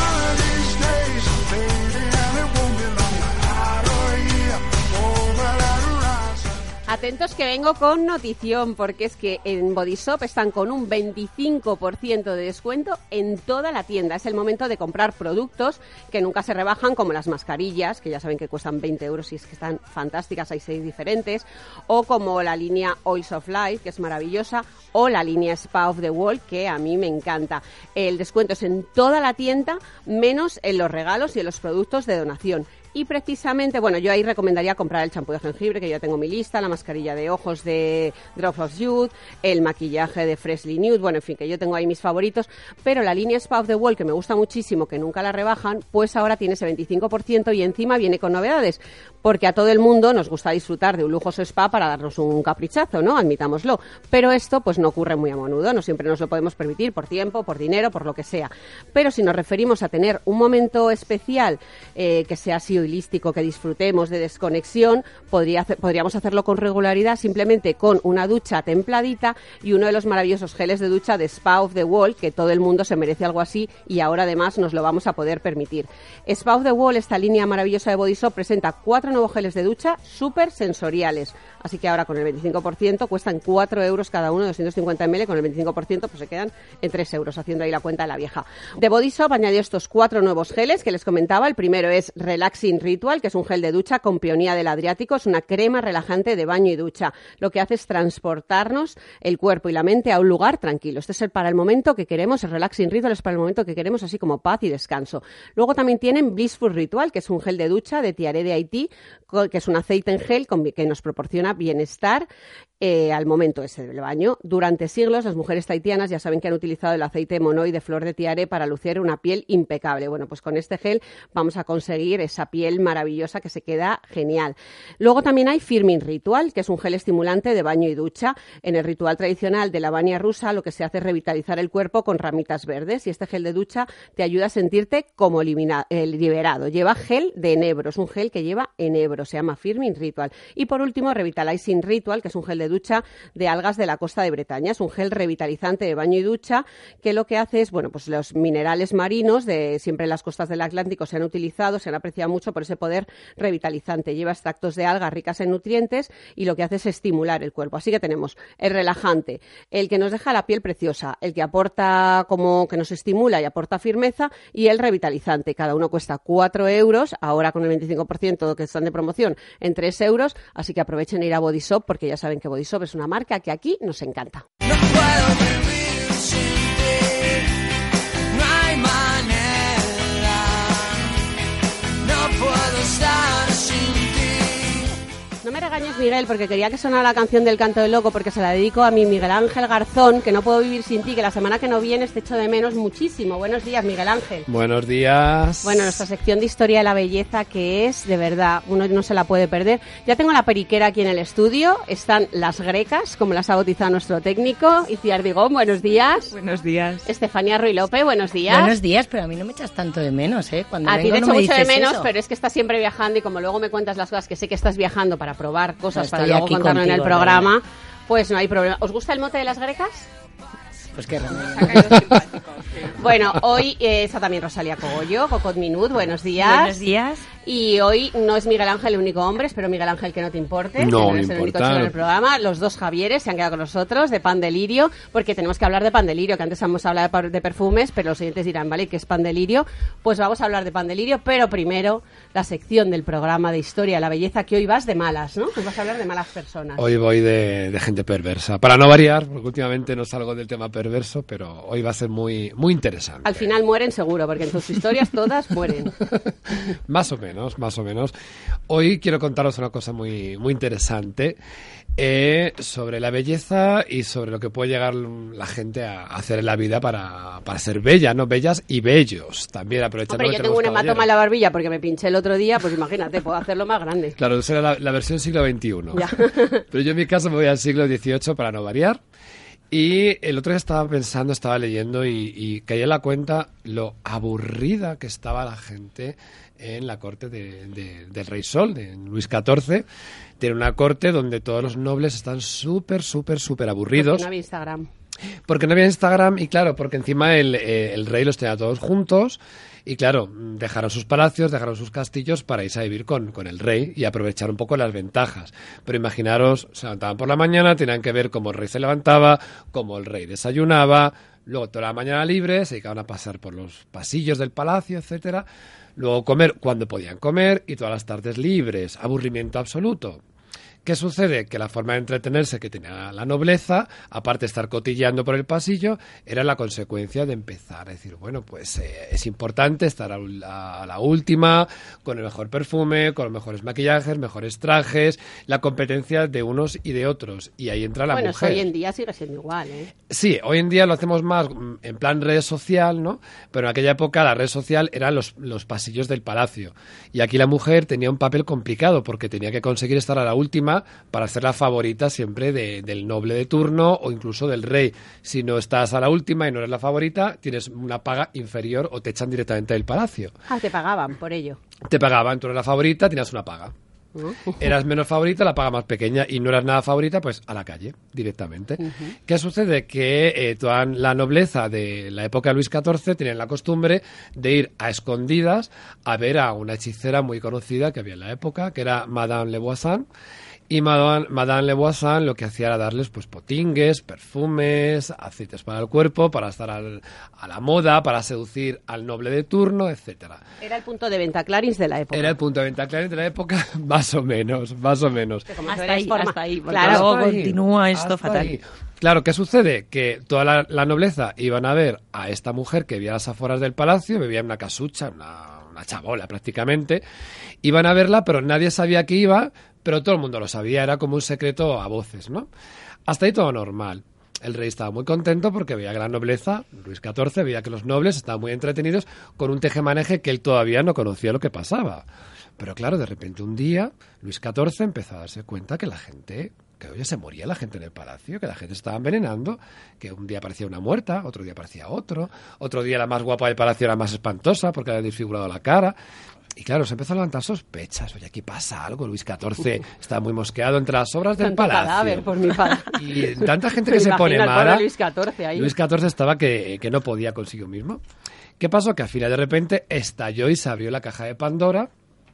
Atentos que vengo con notición, porque es que en Body Shop están con un veinticinco por ciento de descuento en toda la tienda. Es el momento de comprar productos que nunca se rebajan, como las mascarillas, que ya saben que cuestan veinte euros y es que están fantásticas, hay seis diferentes, o como la línea Oils of Life, que es maravillosa, o la línea Spa of the World, que a mí me encanta. El descuento es en toda la tienda, menos en los regalos y en los productos de donación. Y precisamente, bueno, yo ahí recomendaría comprar el champú de jengibre, que ya tengo mi lista, la mascarilla de ojos de Drops of Youth, el maquillaje de Freshly Nude, bueno, en fin, que yo tengo ahí mis favoritos, pero la línea Spa of the World, que me gusta muchísimo, que nunca la rebajan, pues ahora tiene ese veinticinco por ciento y encima viene con novedades, porque a todo el mundo nos gusta disfrutar de un lujoso spa para darnos un caprichazo, ¿no? Admitámoslo, pero esto pues no ocurre muy a menudo, no siempre nos lo podemos permitir por tiempo, por dinero, por lo que sea, pero si nos referimos a tener un momento especial eh, que sea así holístico, que disfrutemos de desconexión, podría hacer, podríamos hacerlo con regularidad simplemente con una ducha templadita y uno de los maravillosos geles de ducha de Spa of the Wall, que todo el mundo se merece algo así y ahora además nos lo vamos a poder permitir. Spa of the Wall, esta línea maravillosa de Body Shop, presenta cuatro nuevos geles de ducha súper sensoriales, así que ahora con el veinticinco por ciento cuestan cuatro euros cada uno, doscientos cincuenta mililitros, con el veinticinco por ciento pues se quedan en tres euros, haciendo ahí la cuenta de la vieja. The Body Shop añadió estos cuatro nuevos geles que les comentaba. El primero es Relaxing Ritual, que es un gel de ducha con peonía del Adriático, es una crema relajante de baño y ducha. Lo que hace es transportarnos el cuerpo y la mente a un lugar tranquilo. Este es el para el momento que queremos, el Relaxing Ritual es para el momento que queremos, así como paz y descanso. Luego también tienen Blissful Ritual, que es un gel de ducha de Tiare de Haití, que es un aceite en gel que nos proporciona bienestar eh, al momento ese del baño. Durante siglos las mujeres tahitianas ya saben que han utilizado el aceite monoi de flor de tiare para lucir una piel impecable. Bueno, pues con este gel vamos a conseguir esa piel maravillosa que se queda genial. Luego también hay Firming Ritual, que es un gel estimulante de baño y ducha. En el ritual tradicional de la bania rusa lo que se hace es revitalizar el cuerpo con ramitas verdes y este gel de ducha te ayuda a sentirte como elimina, eh, liberado. Lleva gel de enebro, es un gel que lleva enebro, se llama Firming Ritual. Y por último, Revitalizing Ritual, que es un gel de ducha de algas de la costa de Bretaña. Es un gel revitalizante de baño y ducha que lo que hace es, bueno, pues los minerales marinos de siempre en las costas del Atlántico se han utilizado, se han apreciado mucho por ese poder revitalizante. Lleva extractos de algas ricas en nutrientes y lo que hace es estimular el cuerpo. Así que tenemos el relajante, el que nos deja la piel preciosa, el que aporta como que nos estimula y aporta firmeza y el revitalizante. Cada uno cuesta cuatro euros, ahora con el veinticinco por ciento que están de promoción en tres euros, así que aprovechen a ir a Body Shop porque ya saben que Body Shop es una marca que aquí nos encanta. No puedo vivir sin ti, no hay manera, no puedo estar sin ti. No me regañes, Miguel, porque quería que sonara la canción del Canto del Loco, porque se la dedico a mi Miguel Ángel Garzón, que no puedo vivir sin ti, que la semana que no vienes te echo de menos muchísimo. Buenos días, Miguel Ángel. Buenos días. Bueno, nuestra sección de Historia de la Belleza, que es, de verdad, uno no se la puede perder. Ya tengo la periquera aquí en el estudio, están las grecas, como las ha bautizado nuestro técnico, Iciar Digón, buenos días. Buenos días. Estefanía Ruy López, buenos días. Buenos días, pero a mí no me echas tanto de menos, ¿eh? Cuando a ti vengo te no echo me mucho de dices menos, eso. pero es que estás siempre viajando y como luego me cuentas las cosas que sé que estás viajando para probar cosas, No, para estoy luego aquí contarlo en el contigo, programa, Reina. pues no hay problema. ¿Os gusta el mote de las grecas? Pues qué remedio. Bueno, hoy eh, está también Rosalía Cogollo, Cocot Minut, buenos días. Buenos días. Y hoy no es Miguel Ángel el único hombre, espero Miguel Ángel que no te importe. No, que no me es el único importa. chico en el programa. Los dos Javieres se han quedado con nosotros de Pan Delirio, porque tenemos que hablar de Pan Delirio, que antes hemos hablado de, par- de perfumes, pero los oyentes dirán, vale, ¿qué es Pan Delirio? Pues vamos a hablar de Pan Delirio, pero primero la sección del programa de Historia de la Belleza, que hoy vas de malas, ¿no? Pues vas a hablar de malas personas. Hoy voy de, de gente perversa. Para no variar, porque últimamente no salgo del tema perverso, pero hoy va a ser muy, muy interesante. Al final mueren seguro, porque en tus historias todas mueren. Más o menos, más o menos. Hoy quiero contaros una cosa muy, muy interesante eh, sobre la belleza y sobre lo que puede llegar la gente a hacer en la vida para, para ser bella, ¿no? Bellas y bellos. También aprovechando Hombre, que yo tengo un tenemos hematoma en la caballeros. barbilla porque me pinché el otro día, pues imagínate, puedo hacerlo más grande. Claro, esa era la, la versión siglo veintiuno. Ya. Pero yo en mi caso me voy al siglo dieciocho para no variar. Y el otro día estaba pensando, estaba leyendo y, y caí en la cuenta lo aburrida que estaba la gente en la corte de, de- del Rey Sol, de Luis catorce. Tiene una corte donde todos los nobles están súper, súper, súper aburridos. Porque no había Instagram. Porque no había Instagram y claro, porque encima el, eh, el rey los tenía todos juntos y claro, dejaron sus palacios, dejaron sus castillos para irse a vivir con, con el rey y aprovechar un poco las ventajas. Pero imaginaros, se levantaban por la mañana, tenían que ver cómo el rey se levantaba, cómo el rey desayunaba, luego toda la mañana libre, se dedicaban a pasar por los pasillos del palacio, etcétera. Luego comer cuando podían comer y todas las tardes libres, aburrimiento absoluto. ¿Qué sucede? Que la forma de entretenerse que tenía la nobleza, aparte de estar cotilleando por el pasillo, era la consecuencia de empezar a decir, bueno, pues eh, es importante estar a, la- a la última, con el mejor perfume, con los mejores maquillajes, mejores trajes, la competencia de unos y de otros. Y ahí entra la Bueno, eso mujer. hoy en día sigue siendo igual, ¿eh? Sí, hoy en día lo hacemos más mm, en plan red social, ¿no? Pero en aquella época la red social eran los, los pasillos del palacio. Y aquí la mujer tenía un papel complicado porque tenía que conseguir estar a la última para ser la favorita siempre de- del noble de turno o incluso del rey. Si no estás a la última y no eres la favorita, tienes una paga inferior o te echan directamente del palacio. Ah, te pagaban por ello. Te pagaban, tú eres la favorita, tenías una paga. ¿No? Eras menos favorita, la paga más pequeña, y no eras nada favorita, pues a la calle, directamente. ¿Qué sucede? Que eh, toda la nobleza de la época de Luis catorce tenían la costumbre de ir a escondidas a ver a una hechicera muy conocida que había en la época, que era Madame Le Voisin. Y Madame, Madame Le Voisin lo que hacía era darles pues potingues, perfumes, aceites para el cuerpo, para estar al- a la moda, para seducir al noble de turno, etcétera. Era el punto de venta Clarins de la época. Era el punto de venta claro de la época, más o menos, más o menos. Como Hasta tú eres ahí, forma- hasta ahí, porque Claro, luego Hasta ahí, continúa esto hasta fatal. ahí. Claro, ¿qué sucede? Que toda la, la nobleza iban a ver a esta mujer que vivía a las afueras del palacio, vivía en una casucha, una, una chabola prácticamente. Iban a verla, pero nadie sabía que iba, pero todo el mundo lo sabía, era como un secreto a voces, ¿no? Hasta ahí todo normal. El rey estaba muy contento porque veía que la nobleza, Luis catorce, veía que los nobles estaban muy entretenidos con un tejemaneje que él todavía no conocía lo que pasaba. Pero claro, de repente un día, Luis catorce empezó a darse cuenta que la gente, que oye, se moría la gente en el palacio, que la gente se estaba envenenando, que un día aparecía una muerta, otro día aparecía otro, otro día la más guapa del palacio era más espantosa porque le había desfigurado la cara. Y claro, se empezó a levantar sospechas. Oye, aquí pasa algo. Luis catorce está muy mosqueado entre las obras del Tanto palacio. cadáver por mi padre. Y tanta gente Me que se imagino pone al pobre mala. Luis catorce ahí. Luis catorce estaba que, que no podía consigo mismo. ¿Qué pasó? Que al final de repente estalló y se abrió la caja de Pandora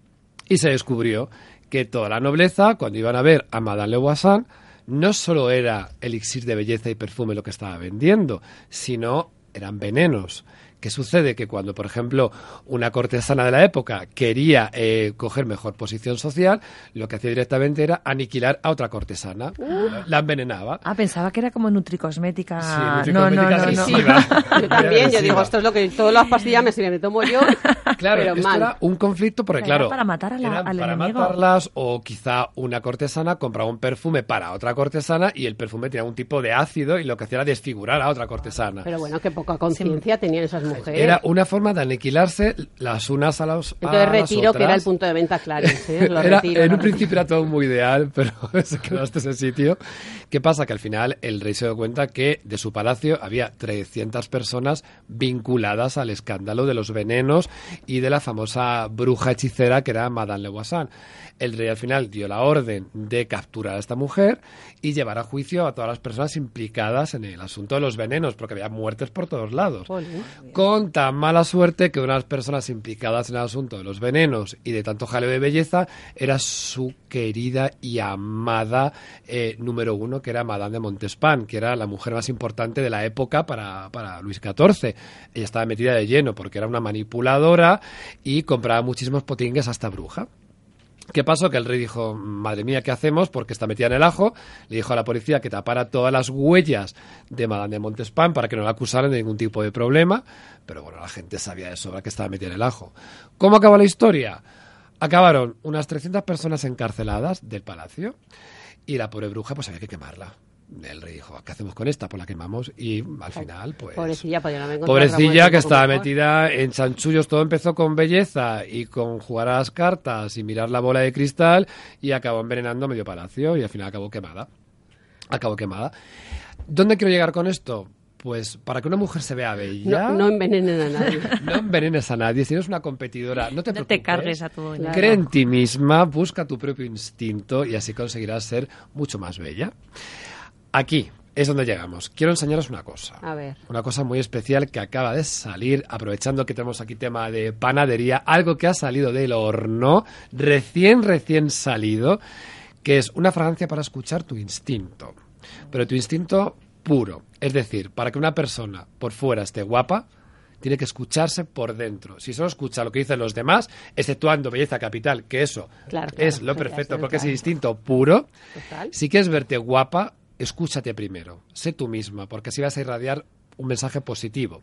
y se descubrió que toda la nobleza, cuando iban a ver a Madame Le Voisin, no solo era elixir de belleza y perfume lo que estaba vendiendo, sino eran venenos. ¿Qué sucede? Que cuando, por ejemplo, una cortesana de la época quería eh, coger mejor posición social, lo que hacía directamente era aniquilar a otra cortesana. La envenenaba. Ah, pensaba que era como nutricosmética. Sí, no, no, nutricosmética no, no. agresiva. Yo también, yo Agresiva. digo, esto es lo que todas las pastillas me sirven, me tomo yo, Claro, pero esto mal. era un conflicto porque, Era claro, para matar a la- era al para enemigo. matarlas, o quizá una cortesana compraba un perfume para otra cortesana y el perfume tenía un tipo de ácido y lo que hacía era desfigurar a otra cortesana. Pero bueno, qué poca conciencia tenían esas mujeres. Era una forma de aniquilarse las unas a, los, a Entonces las retiro que era el otras. punto de venta Clarins, ¿eh? Lo Era- retiro, en lo un principio era todo muy ideal, pero se quedó hasta ese sitio. ¿Qué pasa? Que al final el rey se dio cuenta que de su palacio había trescientas personas vinculadas al escándalo de los venenos y de la famosa bruja hechicera que era Madame Le Voisin. El rey al final dio la orden de capturar a esta mujer y llevar a juicio a todas las personas implicadas en el asunto de los venenos, porque había muertes por todos lados. Jolín. con tan mala suerte que una de las personas implicadas en el asunto de los venenos y de tanto jaleo de belleza era su querida y amada eh, número uno, que era Madame de Montespan, que era la mujer más importante de la época para, para Luis catorce. Ella estaba metida de lleno porque era una manipuladora y compraba muchísimos potingues hasta bruja. ¿Qué pasó? Que el rey dijo, madre mía, ¿qué hacemos? Porque está metida en el ajo. Le dijo a la policía que tapara todas las huellas de Madame de Montespan para que no la acusaran de ningún tipo de problema. Pero bueno, la gente sabía de sobra que estaba metida en el ajo. ¿Cómo acabó la historia? Acabaron unas trescientas personas encarceladas del palacio y la pobre bruja pues había que quemarla. El rey dijo, ¿qué hacemos con esta? Pues la quemamos y al final, pues... Pobrecilla, podían haber encontrado Pobrecilla que un poco estaba mejor. metida en chanchullos. Todo empezó con belleza y con jugar a las cartas y mirar la bola de cristal y acabó envenenando medio palacio y al final acabó quemada. Acabó quemada. ¿Dónde quiero llegar con esto? Pues para que una mujer se vea bella... No, no envenenen a nadie. No envenenes a nadie. Si eres una competidora, no te No preocupes. te cargues a tu veneno. Cree en ti misma, busca tu propio instinto y así conseguirás ser mucho más bella. Aquí es donde llegamos. Quiero enseñaros una cosa. A ver. Una cosa muy especial que acaba de salir, aprovechando que tenemos aquí tema de panadería, algo que ha salido del horno, recién, recién salido, que es una fragancia para escuchar tu instinto. Pero tu instinto puro. Es decir, para que una persona por fuera esté guapa, tiene que escucharse por dentro. Si solo escucha lo que dicen los demás, exceptuando belleza capital, que eso Claro, claro, es lo ya perfecto está, porque es claro. instinto puro, Total. si quieres verte guapa, escúchate primero, sé tú misma, porque así vas a irradiar un mensaje positivo.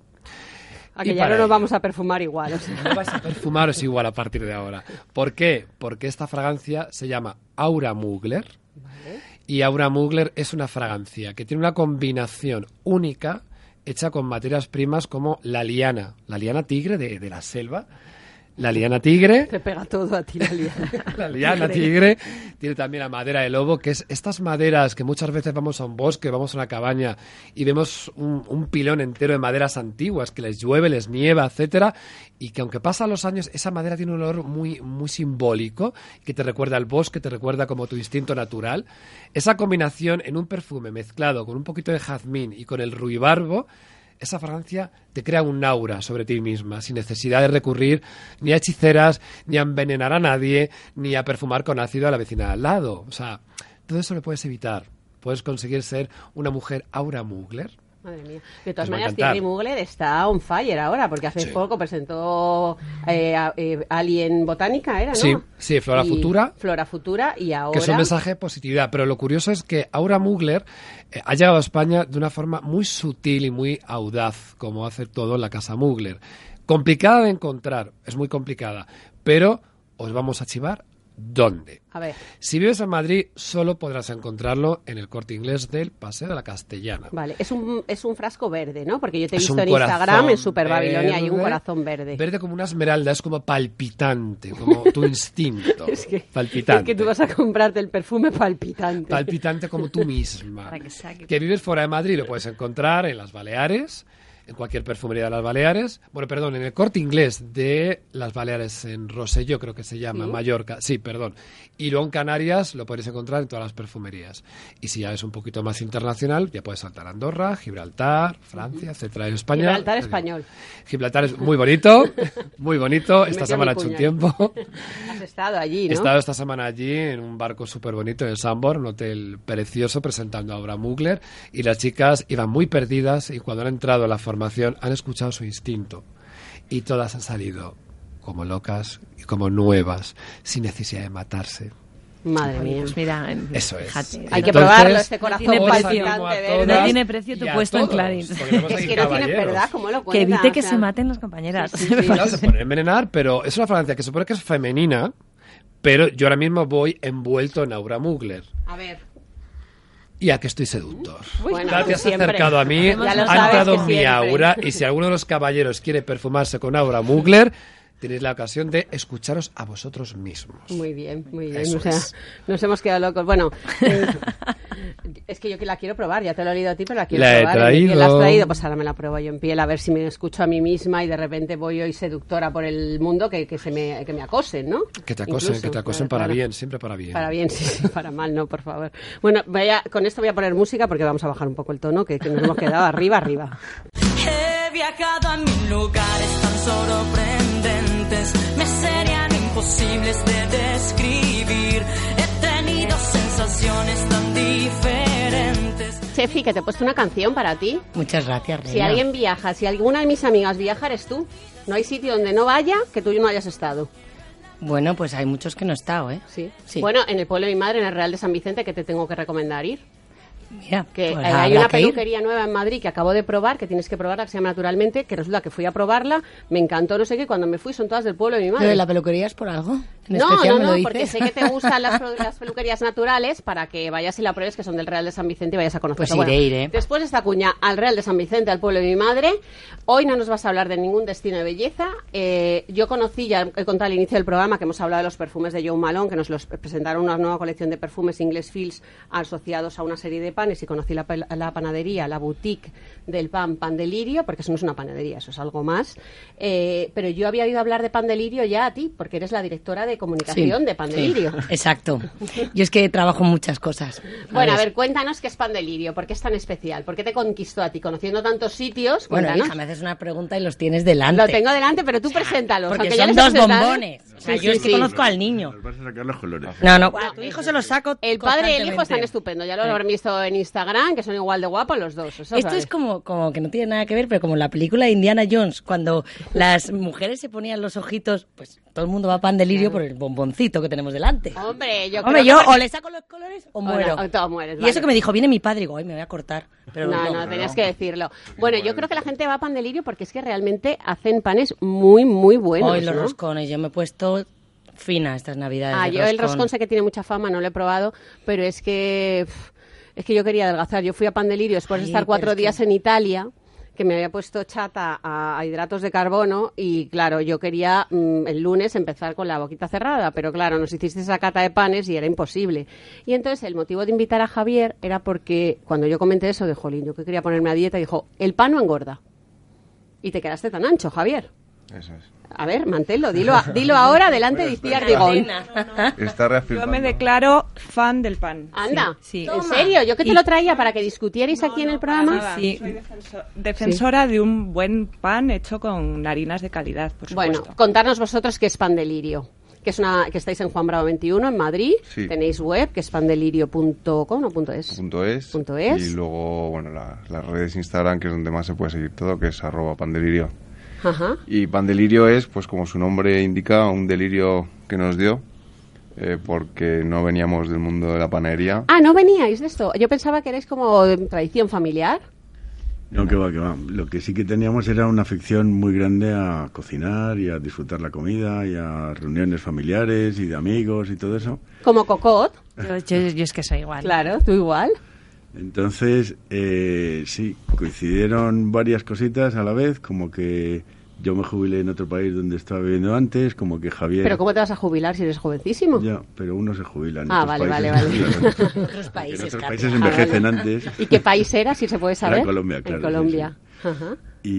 A que Y ya para no nos ello- vamos a perfumar igual. O sea. No vais a perfumaros igual a partir de ahora. ¿Por qué? Porque esta fragancia se llama Aura Mugler. Y Aura Mugler es una fragancia que tiene una combinación única hecha con materias primas como la liana, la liana tigre de, de la selva. La liana tigre, Te pega todo a ti la liana. la liana tigre, tiene también la madera de lobo, que es estas maderas que muchas veces vamos a un bosque, vamos a una cabaña y vemos un, un pilón entero de maderas antiguas que les llueve, les nieva, etcétera, y que aunque pasan los años, esa madera tiene un olor muy, muy simbólico, que te recuerda al bosque, te recuerda como tu instinto natural. Esa combinación en un perfume mezclado con un poquito de jazmín y con el ruibarbo, esa fragancia te crea un aura sobre ti misma, sin necesidad de recurrir ni a hechiceras, ni a envenenar a nadie, ni a perfumar con ácido a la vecina de al lado. O sea, todo eso lo puedes evitar. Puedes conseguir ser una mujer Aura Mugler. Madre mía. De todas Os va a maneras, encantar. Thierry Mugler está on fire ahora, porque hace Sí. poco presentó eh, a- eh, Alien Botánica, ¿era, no? Sí, sí, Flora Y- Futura. Flora Futura, y ahora... Que es un mensaje de positividad. Pero lo curioso es que Aura Mugler eh, ha llegado a España de una forma muy sutil y muy audaz, como hace todo en la casa Mugler. Complicada de encontrar, es muy complicada, pero os vamos a chivar dónde. A ver, Si vives en Madrid, solo podrás encontrarlo en el Corte Inglés del Paseo de la Castellana. vale. Es un, es un frasco verde, ¿no? Porque yo te he Es visto un en Instagram, corazón en Super Babilonia, hay un verde, corazón verde. Verde como una esmeralda, es como palpitante, como tu instinto. Es que, palpitante. es que tú vas a comprarte el perfume palpitante. Palpitante como tú misma. Para que saque. Que vives fuera de Madrid, lo puedes encontrar en las Baleares, en cualquier perfumería de las Baleares. Bueno, perdón, en el Corte Inglés de las Baleares, en Rosselló creo que se llama, ¿Sí? Mallorca. Sí, perdón. Y luego en Canarias lo podéis encontrar en todas las perfumerías. Y si ya es un poquito más internacional, ya puedes saltar a Andorra, Gibraltar, Francia, etcétera. En España... Gibraltar ya digo, español. Gibraltar es muy bonito, muy bonito. Esta Metió semana he mi hecho un puñal. tiempo. Has estado allí, He ¿no? estado esta semana allí en un barco súper bonito en el Sambor, un hotel precioso, presentando a Aura Mugler, y las chicas iban muy perdidas y cuando han entrado a la formación han escuchado su instinto y todas han salido como locas y como nuevas, sin necesidad de matarse. Madre mía. Pues mira, Eso es. fíjate. Hay que Entonces, probarlo, este corazón tiene precio. palpitante A verde. No todas tiene precio tu y a puesto en todos, Clarín. porque tenemos Es aquí que no tiene, caballeros. ¿verdad? ¿Cómo lo Que cuenta? evite que O sea, se maten las compañeras. Sí, sí, sí. Claro, se puede envenenar, pero es una fragancia que se supone que es femenina, pero yo ahora mismo voy envuelto en Aura Mugler. A ver. Y a que estoy seductor. Bueno, Ya te has siempre. acercado a mí, Ya lo ha sabes entrado que en mi siempre. aura, y si alguno de los caballeros quiere perfumarse con Aura Mugler, tenéis la ocasión de escucharos a vosotros mismos. Muy bien, muy bien. Eso o sea, es. nos hemos quedado locos. Bueno, eh, es que yo que la quiero probar, ya te lo he leído a ti, pero la quiero La he probar. traído. En piel. ¿La has traído? Pues ahora me la pruebo yo en piel, a ver si me escucho a mí misma y de repente voy hoy seductora por el mundo, que, que, se me, que me acosen, ¿no? Que te acosen, Incluso, que te acosen claro, para claro. bien, siempre para bien. Para bien, sí, sí, para mal, no, por favor. Bueno, vaya, con esto voy a poner música porque vamos a bajar un poco el tono, que, que nos hemos quedado arriba, arriba. Heavy viajado a mil lugares tan sorprendentes, me serían imposibles de describir. He tenido sensaciones tan diferentes. Chefi, que te he puesto una canción para ti. Muchas gracias, Reina. Si alguien viaja, si alguna de mis amigas viaja, eres tú. No hay sitio donde no vaya que tú no hayas estado. Bueno, pues hay muchos que no he estado, ¿eh? Sí. Sí. Bueno, en el pueblo de mi madre, en el Real de San Vicente, que te tengo que recomendar ir. Mira, Que pues eh, hay habrá una que ir. peluquería nueva en Madrid que acabo de probar, que tienes que probarla, que se llama Naturalmente, que resulta que fui a probarla, me encantó, no sé qué, cuando me fui son todas del pueblo de mi madre. ¿Pero la peluquería es por algo? ¿En No, especial no, me no, lo porque dices? sé que te gustan las, pro- las peluquerías naturales para que vayas y la pruebes, que son del Real de San Vicente y vayas a conocerlo. Pues iré, iré. Después de esta cuña al Real de San Vicente, al pueblo de mi madre, hoy no nos vas a hablar de ningún destino de belleza. Eh, yo conocí, ya he contado al inicio del programa, que hemos hablado de los perfumes de Joe Malone, que nos los presentaron una nueva colección de perfumes English Fields asociados a una serie de panes, y conocí la, pel- la panadería, la boutique del pan, Pan Delirio, porque eso no es una panadería, eso es algo más. Eh, pero yo había oído hablar de Pan Delirio ya a ti, porque eres la directora de comunicación Sí, de Pan sí, Delirio. exacto. Yo es que trabajo en muchas cosas. Bueno, a ¿sabes? ver, cuéntanos qué es Pan Delirio, por qué es tan especial, por qué te conquistó a ti, conociendo tantos sitios. Bueno, Cuéntanos. hija, me haces una pregunta y los tienes delante. Lo tengo delante, pero tú preséntalos. Porque aunque ya son les dos presentaron. bombones. O sea, Sí, yo sí, es que sí. conozco al niño. Nos vas a sacar los colores. No, no, a tu hijo se los saco El padre y el hijo constantemente. están estupendos, ya lo habrán visto en Instagram, que son igual de guapos los dos. eso Esto sabes. es como, como que no tiene nada que ver, pero como la película de Indiana Jones, cuando las mujeres se ponían los ojitos, pues todo el mundo va a Pan Delirio por el bomboncito que tenemos delante. Hombre, yo Hombre, creo yo que... o le saco los colores o O muero. no, o todo mueres, Y vale. eso que me dijo, viene mi padre, digo, ay, me voy a cortar. Pero no, no, no, tenías que decirlo. Bueno, yo creo que la gente va a Pan Delirio porque es que realmente hacen panes muy, muy buenos. Hoy los ¿no? roscones, yo me he puesto fina estas navidades. Ah, de yo el roscón sé que tiene mucha fama, no lo he probado, pero es que pff, es que yo quería adelgazar. Yo fui a Pan Delirio después de Ay, estar cuatro pero es días que- en Italia, que me había puesto chata a, a hidratos de carbono, y claro, yo quería mm, el lunes empezar con la boquita cerrada, pero claro, nos hiciste esa cata de panes y era imposible. Y entonces el motivo de invitar a Javier era porque cuando yo comenté eso de jolín, yo que quería ponerme a dieta, dijo, el pan no engorda. Y te quedaste tan ancho, Javier. Eso es. A ver, manténlo, dilo, a- dilo ahora delante de Iciar Digón. Está Yo reafirmando. me declaro fan del pan. Anda, Sí, sí. ¿en serio? Yo que te Y- lo traía para que discutierais aquí en el programa. Nada, Sí. soy defenso- defensora de un buen pan hecho con harinas de calidad, por Bueno, supuesto. contarnos vosotros qué es Pan Delirio. Que es una que estáis en Juan Bravo veintiuno en Madrid. Sí. Tenéis web que es pandelirio punto com o punto es. Punto es, Punto es. y luego bueno la- las redes Instagram, que es donde más se puede seguir todo, que es arroba pandelirio. Ajá. Y Pandelirio es, pues como su nombre indica, un delirio que nos dio, eh, porque no veníamos del mundo de la panadería. Ah, ¿no veníais de esto? Yo pensaba que erais como de tradición familiar. No, que va, que va. Lo que sí que teníamos era una afición muy grande a cocinar y a disfrutar la comida y a reuniones familiares y de amigos y todo eso. Como Cocot. Yo, yo- yo es que soy igual. Claro, tú igual. Entonces, eh, sí, coincidieron varias cositas a la vez, como que yo me jubilé en otro país donde estaba viviendo antes, como que Javier... Pero ¿cómo te vas a jubilar si eres jovencísimo? Ya, pero uno se jubila en Ah, otros vale, países. vale, vale. Claro. Otros En países, otros Katia. países envejecen Ah, vale. antes. ¿Y qué país era, si se puede saber? Era Colombia, claro, En sí, Colombia. Ajá.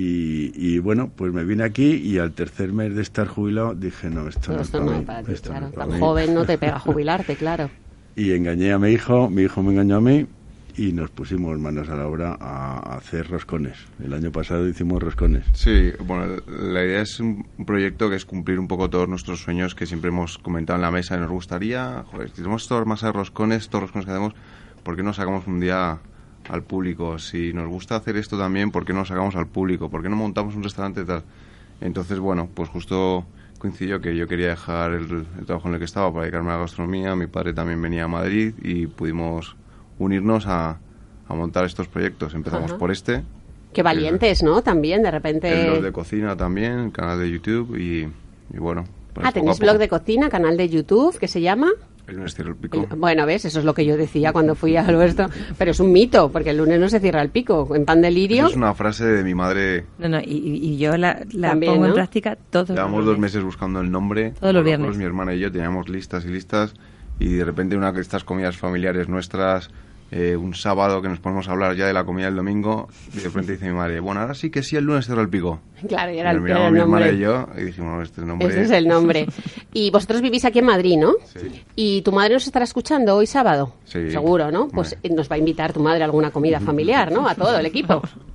Y, y bueno, pues me vine aquí y al tercer mes de estar jubilado dije, no, esto Pero no es esto para no mí. es para ti, esto no claro. es para Tan mí. joven no te pega jubilarte, claro. Y engañé a mi hijo, mi hijo me engañó a mí y nos pusimos manos a la obra a hacer roscones. El año pasado hicimos roscones. Sí, bueno, la idea es un un proyecto que es cumplir un poco todos nuestros sueños que siempre hemos comentado en la mesa y nos gustaría, joder, si tenemos todas masas de roscones, todos los roscones que hacemos, ¿por qué no sacamos un día al público? Si nos gusta hacer esto también, ¿por qué no sacamos al público? ¿Por qué no montamos un restaurante tal? Entonces, bueno, pues justo coincidió que yo quería dejar el, el trabajo en el que estaba para dedicarme a la gastronomía, mi padre también venía a Madrid y pudimos unirnos a, a montar estos proyectos. Empezamos Ajá. por este. Qué valientes, ¿no? También, de repente... El blog de cocina también, el canal de YouTube y, y bueno. pues Ah, poco tenéis a poco. blog de cocina, canal de YouTube, que se llama... El lunes cierra el pico. El- Bueno, ves, eso es lo que yo decía cuando fui al vuestro, pero es un mito, porque el lunes no se cierra el pico. En Pan Delirio... Esa es una frase de mi madre. No, no, y, y- y yo la, la También, pongo ¿no? en práctica todos los Llevamos dos viernes. meses buscando el nombre. Todos los viernes. Pues mi hermana y yo teníamos listas y listas y de repente una de estas comidas familiares nuestras, eh, un sábado que nos ponemos a hablar ya de la comida del domingo y de repente dice mi madre, bueno, ahora sí que sí, el lunes cierra el pico. Claro, y Y era el, nos era miramos el mi hermana nombre. y yo y dijimos, este nombre... Ese es el nombre. Y vosotros vivís aquí en Madrid, ¿no? Sí. ¿Y tu madre nos estará escuchando hoy sábado? Sí. Seguro, ¿no? Pues Hombre. nos va a invitar tu madre a alguna comida familiar, ¿no? A todo el equipo.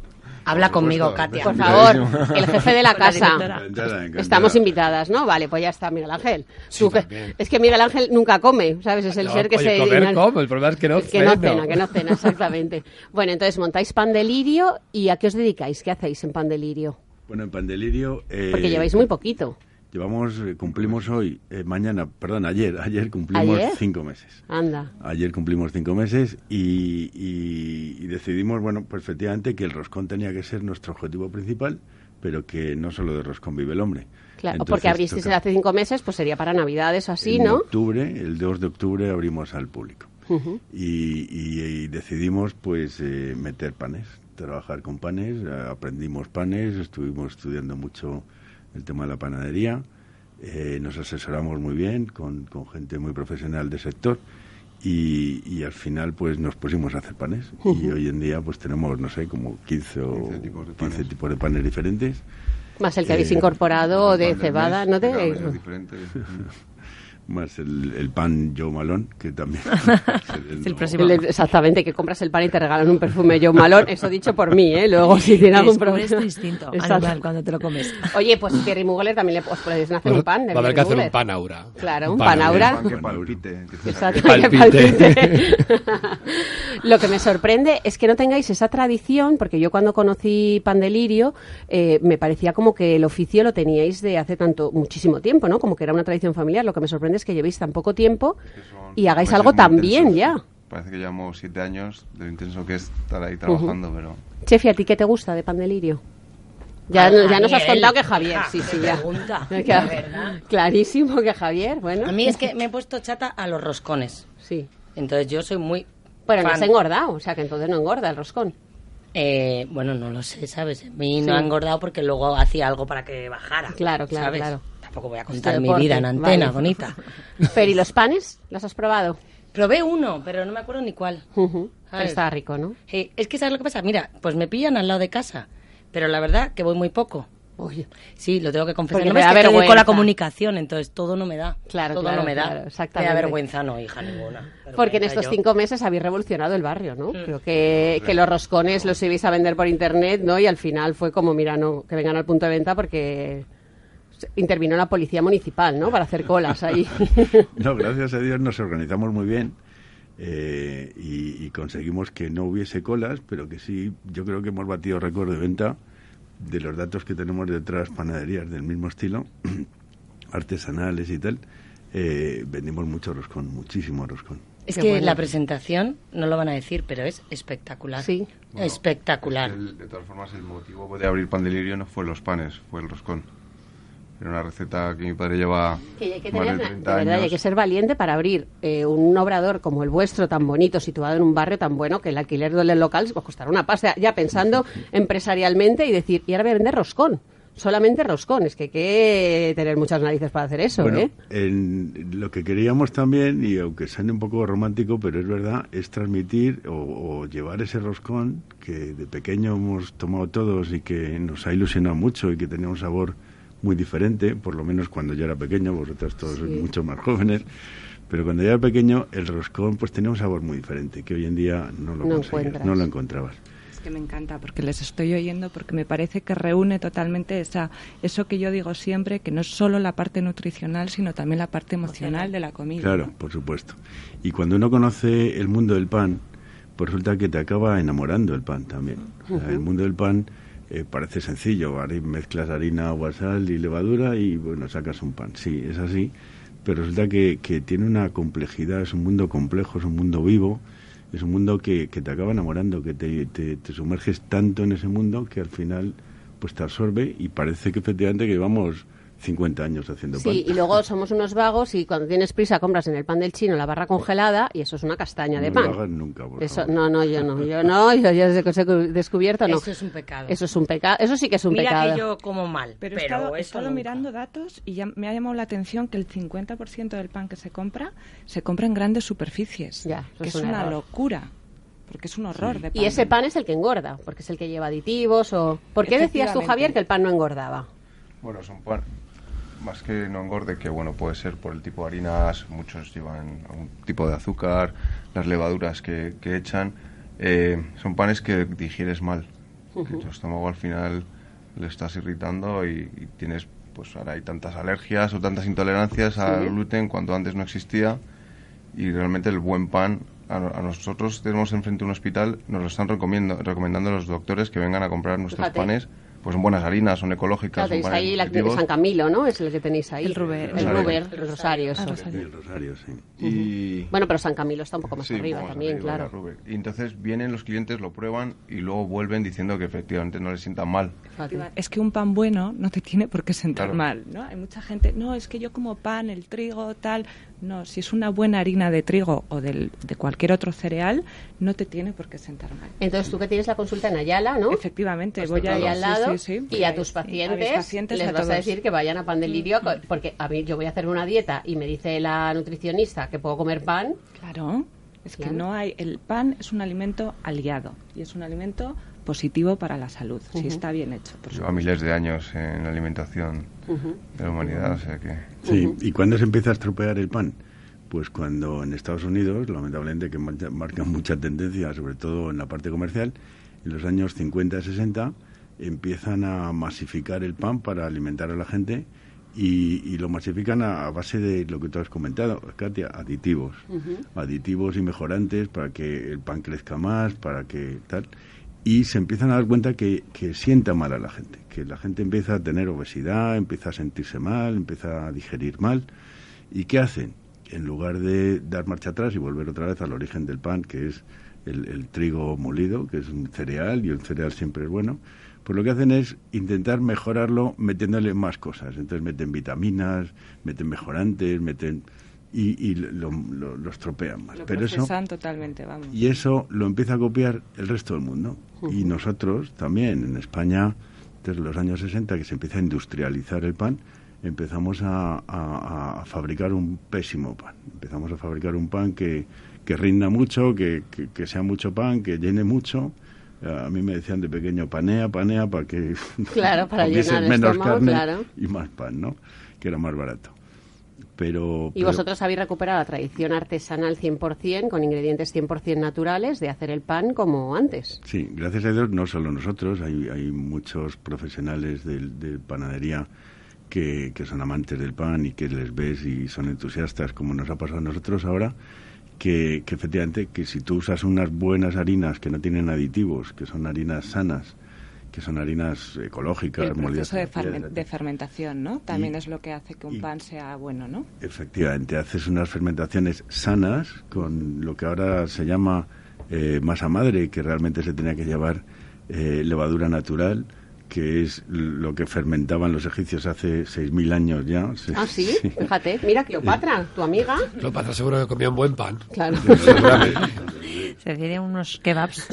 Habla conmigo, Katia. Por favor, el jefe de la casa. Encantada, encantada. Estamos invitadas, ¿no? Vale, pues ya está, Miguel Ángel. Sí, Tú que- también. es que Miguel Ángel nunca come, ¿sabes? Es el No, ser que oye, se... comer como, el problema es que no que no ceno. cena, que no cena, exactamente. Bueno, entonces montáis Pan de Lirio, ¿y a qué os dedicáis? ¿Qué hacéis en Pan de Lirio? Bueno, en Pan de Lirio... eh, Porque lleváis muy poquito. Llevamos, eh, cumplimos hoy, eh, mañana, perdón, ayer, ayer cumplimos ¿Ayer? cinco meses. Anda. Ayer cumplimos cinco meses y, y- y decidimos, bueno, pues efectivamente que el roscón tenía que ser nuestro objetivo principal, pero que no solo de roscón vive el hombre. Claro, Entonces, porque abristeis toca- hace cinco meses, pues sería para Navidades o así, en ¿no? octubre, el dos de octubre abrimos al público. Ujú. y, y- y decidimos pues eh, meter panes, trabajar con panes, eh, aprendimos panes, estuvimos estudiando mucho el tema de la panadería, eh, nos asesoramos muy bien con, con gente muy profesional del sector y, y al final pues nos pusimos a hacer panes y hoy en día pues tenemos no sé como quince o quince tipos de quince panes. tipos de panes diferentes. Más el que habéis Eh, incorporado Pan de del cebada, mes, ¿no de te...? cabezas diferentes. Más el, el pan Joe Malone, que también... Es el próximo. El- Exactamente, que compras el pan y te regalan un perfume Joe Malone, eso dicho por mí, ¿eh? Luego si tiene algún Descubres problema... tu instinto Exacto. animal cuando te lo comes. Oye, pues Thierry Mugler también le os podéis hacer un pan. de Va a haber que hacer Mugler. un pan aura. Claro, un pan aura. Pan que palpite. que te Exacto, Que que palpite. palpite. Lo que me sorprende es que no tengáis esa tradición, porque yo cuando conocí Pan de Lirio eh, me parecía como que el oficio lo teníais de hace tanto, muchísimo tiempo, ¿no? Como que era una tradición familiar. Lo que me sorprende es que llevéis tan poco tiempo que son y hagáis meses algo muy tan bien intensos. ya. Parece que llevamos siete años de lo intenso que es estar ahí trabajando, pero... Chefi, ¿a ti qué te gusta de Pan de Lirio? Ya, A- ya a nos mí has él. contado que Javier, Ah, sí, qué sí, ya. pregunta, Me de queda verdad. clarísimo que Javier, bueno. A mí es que me he puesto chata a los roscones. Sí. Entonces yo soy muy... Bueno, no fan. has engordado, o sea que entonces no engorda el roscón. Eh, bueno, no lo sé, ¿sabes? A mí Sí. no ha engordado porque luego hacía algo para que bajara. Claro, claro, ¿sabes? claro. Tampoco voy a Este contar mi deporte, vida en antena, vale. bonita. Pero ¿y los panes? ¿Los has probado? Probé uno, pero no me acuerdo ni cuál. Ujú. ¿Sabes? Está rico, ¿no? Eh, es que ¿sabes lo que pasa? Mira, pues me pillan al lado de casa, pero la verdad que voy muy poco. Uy. Sí, lo tengo que confesar. Porque No te me da es que estoy vergüenza. con la comunicación, entonces todo no me da. Claro, todo claro, no me da. claro, exactamente. Me da vergüenza, no, hija, ninguna. Porque en Vergüenza estos yo. cinco meses habéis revolucionado el barrio, ¿no? Creo que, que los roscones los ibais a vender por internet, ¿no? Y al final fue como, mira, no, que vengan al punto de venta porque intervino la policía municipal, ¿no? Para hacer colas ahí. No, gracias a Dios nos organizamos muy bien eh, y, y conseguimos que no hubiese colas, pero que sí, yo creo que hemos batido récord de venta de los datos que tenemos de otras panaderías del mismo estilo, artesanales y tal. Eh, vendimos mucho roscón, muchísimo roscón. Es Qué que bueno. la presentación, no lo van a decir, pero es espectacular. Sí. Bueno, Espectacular. es que el- de todas formas, el motivo de abrir Pan de Lirio no fue los panes, fue el roscón. Era una receta que mi padre lleva Que, que más tenías- de de treinta verdad, años. hay que ser valiente para abrir eh, un obrador como el vuestro, tan bonito, situado en un barrio tan bueno, que el alquiler del local os costará una pasta, ya pensando empresarialmente y decir, y ahora voy a vender roscón, solamente roscón. Es que hay que tener muchas narices para hacer eso, Bueno, ¿eh? en lo que queríamos también, y aunque suene un poco romántico, pero es verdad, es transmitir o, o llevar ese roscón que de pequeño hemos tomado todos y que nos ha ilusionado mucho y que tenía un sabor muy diferente, por lo menos cuando yo era pequeño, vosotros todos sois Sí. mucho más jóvenes, pero cuando yo era pequeño el roscón pues tenía un sabor muy diferente, que hoy en día no lo No conseguías, encuentras. no lo encontrabas. Es que me encanta porque les estoy oyendo, porque me parece que reúne totalmente esa eso que yo digo siempre, que no es solo la parte nutricional, sino también la parte emocional de la comida. Claro, por supuesto. Y cuando uno conoce el mundo del pan, pues resulta que te acaba enamorando el pan también. O sea, el mundo del pan eh, parece sencillo, hari- mezclas harina, agua, sal y levadura y bueno, sacas un pan. Sí, es así, pero resulta que, que tiene una complejidad, es un mundo complejo, es un mundo vivo, es un mundo que, que te acaba enamorando, que te, te, te sumerges tanto en ese mundo que al final pues te absorbe y parece que efectivamente que llevamos cincuenta años haciendo pan. Sí, y luego somos unos vagos y cuando tienes prisa compras en el pan del chino la barra congelada y eso es una castaña de No lo pan. hagas nunca, por Eso, favor. no, no, yo no, yo no, yo ya desde que os he descubierto no. Eso es un pecado. Eso es un pecado, eso sí que es un Mira pecado. que yo como mal, Pero, pero, he estado, he eso estado nunca. mirando datos y ya me ha llamado la atención que el cincuenta por ciento del pan que se compra se compra en grandes superficies, Ya, eso que es es, un una error. locura, porque es un horror de pan. Y ese pan es el que engorda, porque es el que lleva aditivos o... ¿Por qué decías tú, Efectivamente. Javier, que el pan no engordaba? Bueno, son pan, más que no engorde, que bueno, puede ser por el tipo de harinas, muchos llevan algún tipo de azúcar, las levaduras que, que echan, eh, son panes que digieres mal. Uh-huh. Tu estómago al final le estás irritando y, y tienes, pues ahora hay tantas alergias o tantas intolerancias al ¿Sí? gluten cuando antes no existía, y realmente el buen pan, a, a nosotros tenemos enfrente un hospital, nos lo están recomendando, recomendando los doctores que vengan a comprar nuestros Fíjate. panes. Pues son buenas harinas, son ecológicas. Claro, tenéis ahí la de San Camilo, ¿no? Es el que tenéis ahí. El Ruber. El Ruber, el Rosario, eso. Ah, Rosario. El Rosario, sí. Uh-huh. Y... Bueno, pero San Camilo está un poco más sí, arriba también, arriba, claro. Ruber. Y entonces vienen los clientes, lo prueban y luego vuelven diciendo que efectivamente no les sientan mal. Es que un pan bueno no te tiene por qué sentar claro. mal, ¿no? Hay mucha gente, no, es que yo como pan, el trigo, tal... No, si es una buena harina de trigo o del, de cualquier otro cereal, no te tiene por qué sentar mal. Entonces tú que tienes la consulta en Ayala, ¿no? Efectivamente, pues voy ahí al lado sí, sí, sí. y a tus pacientes, a pacientes les a vas todos. a decir que vayan a Pan del Lirio, porque a mí yo voy a hacer una dieta y me dice la nutricionista que puedo comer pan. Claro, es claro. que no hay, el pan es un alimento aliado y es un alimento positivo para la salud, uh-huh. si está bien hecho. Por Lleva miles de años en la alimentación uh-huh. de la humanidad, o sea que... Sí, uh-huh. ¿Y cuándo se empieza a estropear el pan? Pues cuando en Estados Unidos, lamentablemente, que marcan mucha tendencia, sobre todo en la parte comercial, en los años cincuenta y sesenta, empiezan a masificar el pan para alimentar a la gente y, y lo masifican a, a base de lo que tú has comentado, Katia, aditivos. Uh-huh. Aditivos y mejorantes para que el pan crezca más, para que tal... Y se empiezan a dar cuenta que, que sienta mal a la gente, que la gente empieza a tener obesidad, empieza a sentirse mal, empieza a digerir mal. ¿Y qué hacen? En lugar de dar marcha atrás y volver otra vez al origen del pan, que es el, el trigo molido, que es un cereal, y el cereal siempre es bueno, pues lo que hacen es intentar mejorarlo metiéndole más cosas. Entonces meten vitaminas, meten mejorantes, meten... y, y lo, lo, lo estropean más. Lo Pero procesan eso, totalmente, vamos. Y eso lo empieza a copiar el resto del mundo. Uh-huh. Y nosotros también, en España, desde los años sesenta, que se empieza a industrializar el pan, empezamos a, a, a fabricar un pésimo pan. Empezamos a fabricar un pan que, que rinda mucho, que, que, que sea mucho pan, que llene mucho. A mí me decían de pequeño, panea, panea, para que claro, para llenar el menos estómago, carne claro. y más pan, ¿no? Que era más barato. Pero, y pero... vosotros habéis recuperado la tradición artesanal cien por ciento, con ingredientes cien por ciento naturales, de hacer el pan como antes. Sí, gracias a Dios, no solo nosotros, hay, hay muchos profesionales de, de panadería que, que son amantes del pan y que les ves y son entusiastas, como nos ha pasado a nosotros ahora, que, que efectivamente, que si tú usas unas buenas harinas que no tienen aditivos, que son harinas sanas, que son harinas ecológicas, el proceso de, fermentación, de fermentación, ¿no? También y, es lo que hace que un y, pan sea bueno, ¿no? Efectivamente, haces unas fermentaciones sanas con lo que ahora se llama eh, masa madre, que realmente se tenía que llevar eh, levadura natural, que es lo que fermentaban los egipcios hace seis mil años ya. Ah, ¿sí? sí. Fíjate, mira, Cleopatra, tu amiga. Cleopatra seguro que comía un buen pan. Claro. Se hacían unos kebabs.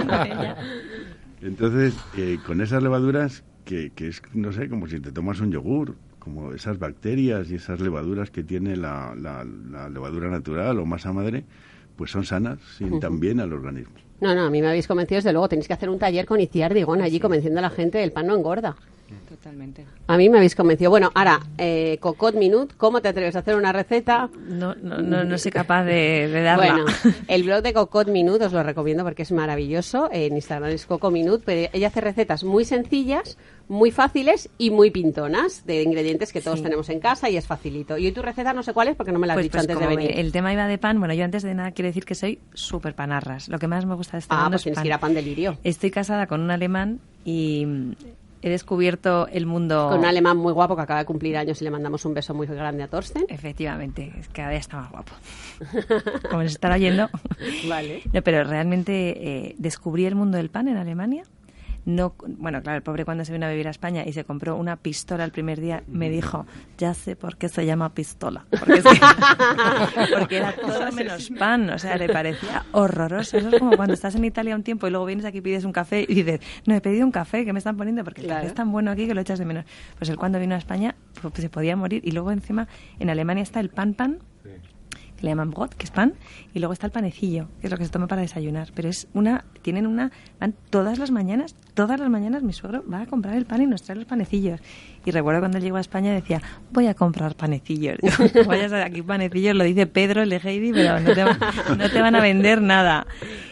Entonces, eh, con esas levaduras, que, que es, no sé, como si te tomas un yogur, como esas bacterias y esas levaduras que tiene la, la, la levadura natural o masa madre, pues son sanas, sientan uh-huh. bien al organismo. No, no, a mí me habéis convencido, desde luego, tenéis que hacer un taller con Iciar Digón allí, sí. convenciendo a la gente del pan no engorda. Totalmente. A mí me habéis convencido. Bueno, ahora, eh, Cocot Minut, ¿cómo te atreves a hacer una receta? No, no, no, no soy capaz de, de darla. Bueno, el blog de Cocot Minut os lo recomiendo porque es maravilloso. En Instagram es Coco Minut, pero ella hace recetas muy sencillas, muy fáciles y muy pintonas, de ingredientes que todos sí. tenemos en casa y es facilito. Y hoy tu receta no sé cuál es porque no me la has pues, dicho pues antes de venir. El tema iba de pan. Bueno, yo antes de nada quiero decir que soy súper panarras. Lo que más me gusta de este ah, mundo pues es tienes pan. que ir a Pan del Lirio. Estoy casada con un alemán y he descubierto el mundo... Con un alemán muy guapo que acaba de cumplir años y le mandamos un beso muy grande a Torsten. Efectivamente, cada día está más guapo. Como nos estará oyendo. Vale. No, pero realmente eh, descubrí el mundo del pan en Alemania. No, bueno, claro, el pobre cuando se vino a vivir a España y se compró una pistola el primer día, me dijo, ya sé por qué se llama pistola. Porque, es que, porque era todo menos pan, o sea, le parecía horroroso. Eso es como cuando estás en Italia un tiempo y luego vienes aquí y pides un café y dices, no, he pedido un café, que me están poniendo? Porque el claro. café es tan bueno aquí que lo echas de menos. Pues él cuando vino a España pues, se podía morir. Y luego encima en Alemania está el pan pan, le llaman Brot, que es pan, y luego está el panecillo, que es lo que se toma para desayunar. Pero es una, tienen una, van todas las mañanas, todas las mañanas mi suegro va a comprar el pan y nos trae los panecillos. Y recuerdo cuando él llegó a España decía, voy a comprar panecillos. Digo, vayas aquí panecillos, lo dice Pedro, el de Heidi, pero no te, va, no te van a vender nada.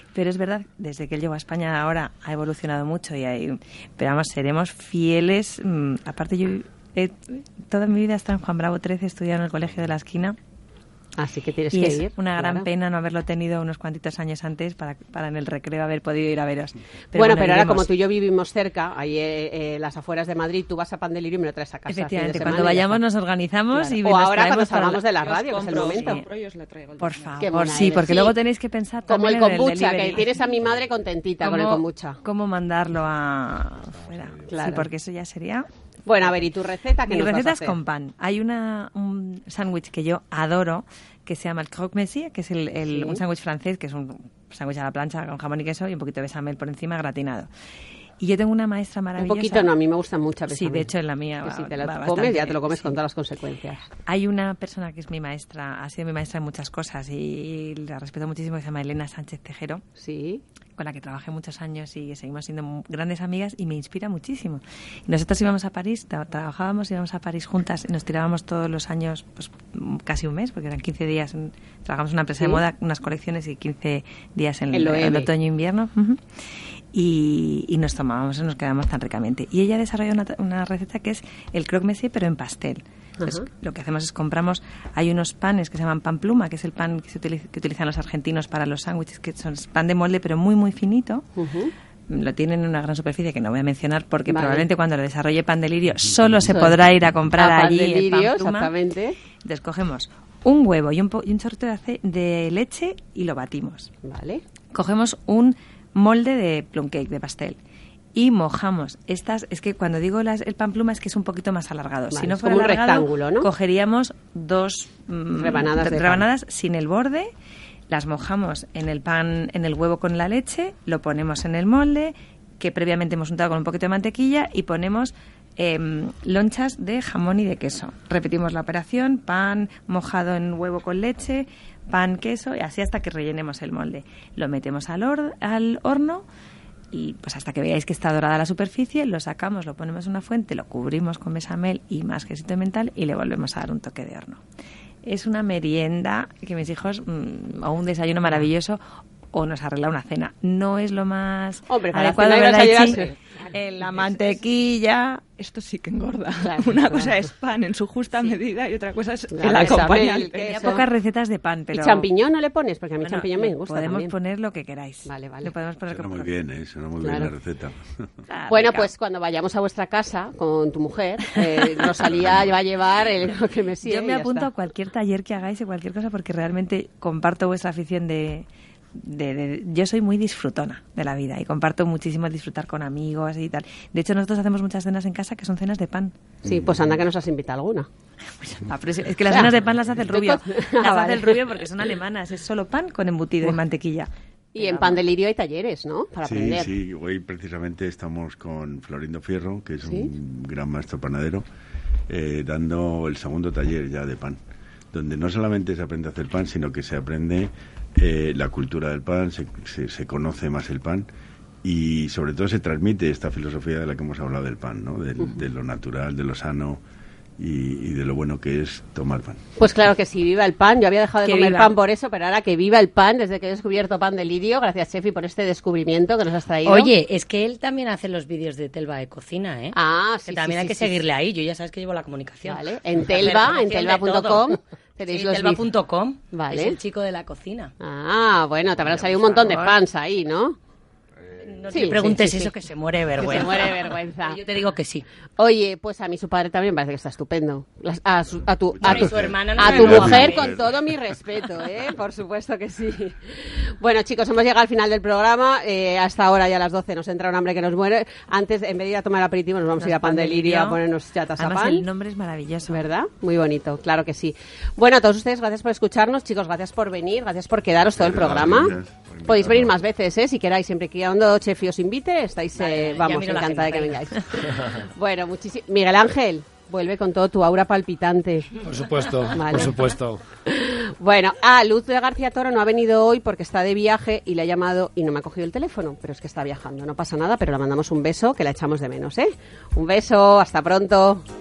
Pero es verdad, desde que él llegó a España ahora ha evolucionado mucho y hay, pero vamos, seremos fieles. Mmm, aparte yo he, toda mi vida he estado en Juan Bravo trece, estudiando en el colegio de la esquina. Así que tienes y que es ir. una gran claro. pena no haberlo tenido unos cuantitos años antes para, para en el recreo haber podido ir a veros. Pero bueno, bueno, pero ahora iremos. como tú y yo vivimos cerca, ahí eh, eh, las afueras de Madrid, tú vas a Pan Delirio y me lo traes a casa. Efectivamente, fin de cuando semana y ya vayamos está. nos organizamos Claro. y O nos ahora cuando traemos para salgamos la- de la radio, que es el momento. Por Qué favor, buena sí, eres, porque sí. luego tenéis que pensar Como el también en kombucha, que delivery. tienes a mi madre contentita con el ¿Cómo- kombucha. ¿Cómo mandarlo a fuera? Claro. Sí, porque eso ya sería... Bueno, a ver, ¿y tu receta qué Mi nos vas a receta es hacer? con pan. Hay una, un sándwich que yo adoro, que se llama el croque monsieur, que es el, el- Sí. un sándwich francés, que es un sándwich a la plancha con jamón y queso y un poquito de bechamel por encima gratinado. Y yo tengo una maestra Un maravillosa. poquito no, a mí me gusta mucho. Sí, de hecho en la mía Que va, si te lo va comes, bastante ya te lo bien, comes sí. con todas las consecuencias. Hay una persona que es mi maestra, ha sido mi maestra en muchas cosas y la respeto muchísimo, que se llama Elena Sánchez Tejero. Sí. Con la que trabajé muchos años y seguimos siendo mu- grandes amigas y me inspira muchísimo. Y nosotros íbamos a París, tra- trabajábamos, íbamos a París juntas y nos tirábamos todos los años, pues m- casi un mes, porque eran quince días. en- Trabajamos en una empresa Sí. de moda, unas colecciones y quince días en En lo el M. otoño-invierno. Ujú. Y, y nos tomábamos y nos quedábamos tan ricamente. Y ella desarrolló una, una receta que es el croque monsieur, pero en pastel. Entonces, Ajá. lo que hacemos es compramos, hay unos panes que se llaman pan pluma, que es el pan que, se utiliza, que utilizan los argentinos para los sándwiches, que son pan de molde, pero muy, muy finito. Ujú. Lo tienen en una gran superficie que no voy a mencionar porque Vale. probablemente cuando lo desarrolle Pan Delirio solo se podrá ir a comprar A Pan allí el Delirio, pan pluma. exactamente. Entonces cogemos un huevo y un, po- y un chorrito de, ace- de leche y lo batimos. Vale. Cogemos un molde de plum cake, de pastel, y mojamos estas. Es que cuando digo las- el pan pluma es que es un poquito más alargado. Vale, si no es fuera como un alargado, rectángulo, ¿no? cogeríamos dos mm, Rebanadas de pan. rebanadas sin el borde, las mojamos en el pan, en el huevo con la leche, lo ponemos en el molde que previamente hemos untado con un poquito de mantequilla y ponemos em, lonchas de jamón y de queso. Repetimos la operación, pan mojado en huevo con leche, pan, queso, y así hasta que rellenemos el molde. Lo metemos al, hor- al horno y pues hasta que veáis que está dorada la superficie, lo sacamos, lo ponemos en una fuente, lo cubrimos con bechamel y más quesito de mental y le volvemos a dar un toque de horno. Es una merienda que mis hijos, mmm, o un desayuno maravilloso, o nos arregla una cena. No es lo más Hombre, para adecuado, cenar y ¿verdad, Ichi? desayunar, En la mantequilla. Esto sí que engorda. Claro, Una claro. cosa es pan en su justa medida y otra cosa es Claro, el bechamel, acompañante. queso. Tenía pocas recetas de pan, pero... ¿Y champiñón no le pones? Porque a mí Bueno, champiñón me le gusta podemos también. poner lo que queráis. Vale, vale. Le podemos poner Suena como- muy bien, ¿eh? Suena muy Claro. bien la receta. Ah, Bueno, rica. pues cuando vayamos a vuestra casa con tu mujer, eh, Rosalía va a llevar el que me sigue. Yo me apunto a cualquier taller que hagáis y cualquier cosa porque realmente comparto vuestra afición de, de, de- Yo soy muy disfrutona de la vida y comparto muchísimo el disfrutar con amigos y tal. De hecho, nosotros hacemos muchas cenas en casa que son cenas de pan. Sí, pues anda que nos has invitado alguna. Ah, pero es, es que las cenas de pan las hace el rubio. Ah, Las hace vale. el rubio porque son alemanas. Es solo pan con embutido y mantequilla. Y en Pan Delirio hay talleres, ¿no? Para Sí, aprender. sí, hoy precisamente estamos con Florindo Fierro, que es ¿Sí? un gran maestro panadero, eh, dando el segundo taller ya de pan, donde no solamente se aprende a hacer pan, sino que se aprende eh, la cultura del pan, se, se, se conoce más el pan y sobre todo se transmite esta filosofía de la que hemos hablado del pan, ¿no? De, de lo natural, de lo sano y, y de lo bueno que es tomar pan. Pues claro que sí, viva el pan. Yo había dejado de Que comer viva. pan por eso, pero ahora que viva el pan desde que he descubierto Pan Delirio. Gracias, Chefi, por este descubrimiento que nos has traído. Oye, es que él también hace los vídeos de Telva de cocina, ¿eh? Ah, sí, que también sí, hay que sí, sí, seguirle ahí. Yo ya sabes que llevo la comunicación. Vale, en Hacer Telva, promoción en de telva punto todo. com tenéis Sí, los telva punto com. Vale. Es el chico de la cocina. Ah, bueno, te habrán Pero, salido un por montón de favor. pans ahí, ¿no? No Sí, te preguntes sí, sí, eso, sí. que se muere de Que vergüenza. se muere de vergüenza. Yo te digo que sí. Oye, pues a mí su padre también parece que está estupendo. Las- a, su- a tu, a Bueno, tu, y su hermana no a me tu lo mujer guapa, con todo mi respeto, ¿eh? Por supuesto que sí. Bueno, chicos, hemos llegado al final del programa. Eh, hasta ahora, ya a las doce, nos entra un hambre que nos muere. Antes, en vez de ir a tomar aperitivo, nos vamos a ir a Pan Delirio a ponernos chatas a Además, pan. el nombre es maravilloso. ¿Verdad? Muy bonito, claro que sí. Bueno, a todos ustedes, gracias por escucharnos. Chicos, gracias por venir, gracias por quedaros todo el Gracias, programa. gracias por invitarnos. Podéis venir más veces, ¿eh? Si queráis, siempre que cuando Chefi os invite, estáis, Vale, eh, ya vamos, miro la encantada de que agenda, vengáis. Bueno, muchísimo. Miguel Ángel, vuelve con todo tu aura palpitante. Por supuesto, Vale. por supuesto. Bueno, ah, Luz de García Toro no ha venido hoy porque está de viaje y le ha llamado y no me ha cogido el teléfono, pero es que está viajando. No pasa nada, pero le mandamos un beso que la echamos de menos, ¿eh? Un beso, hasta pronto.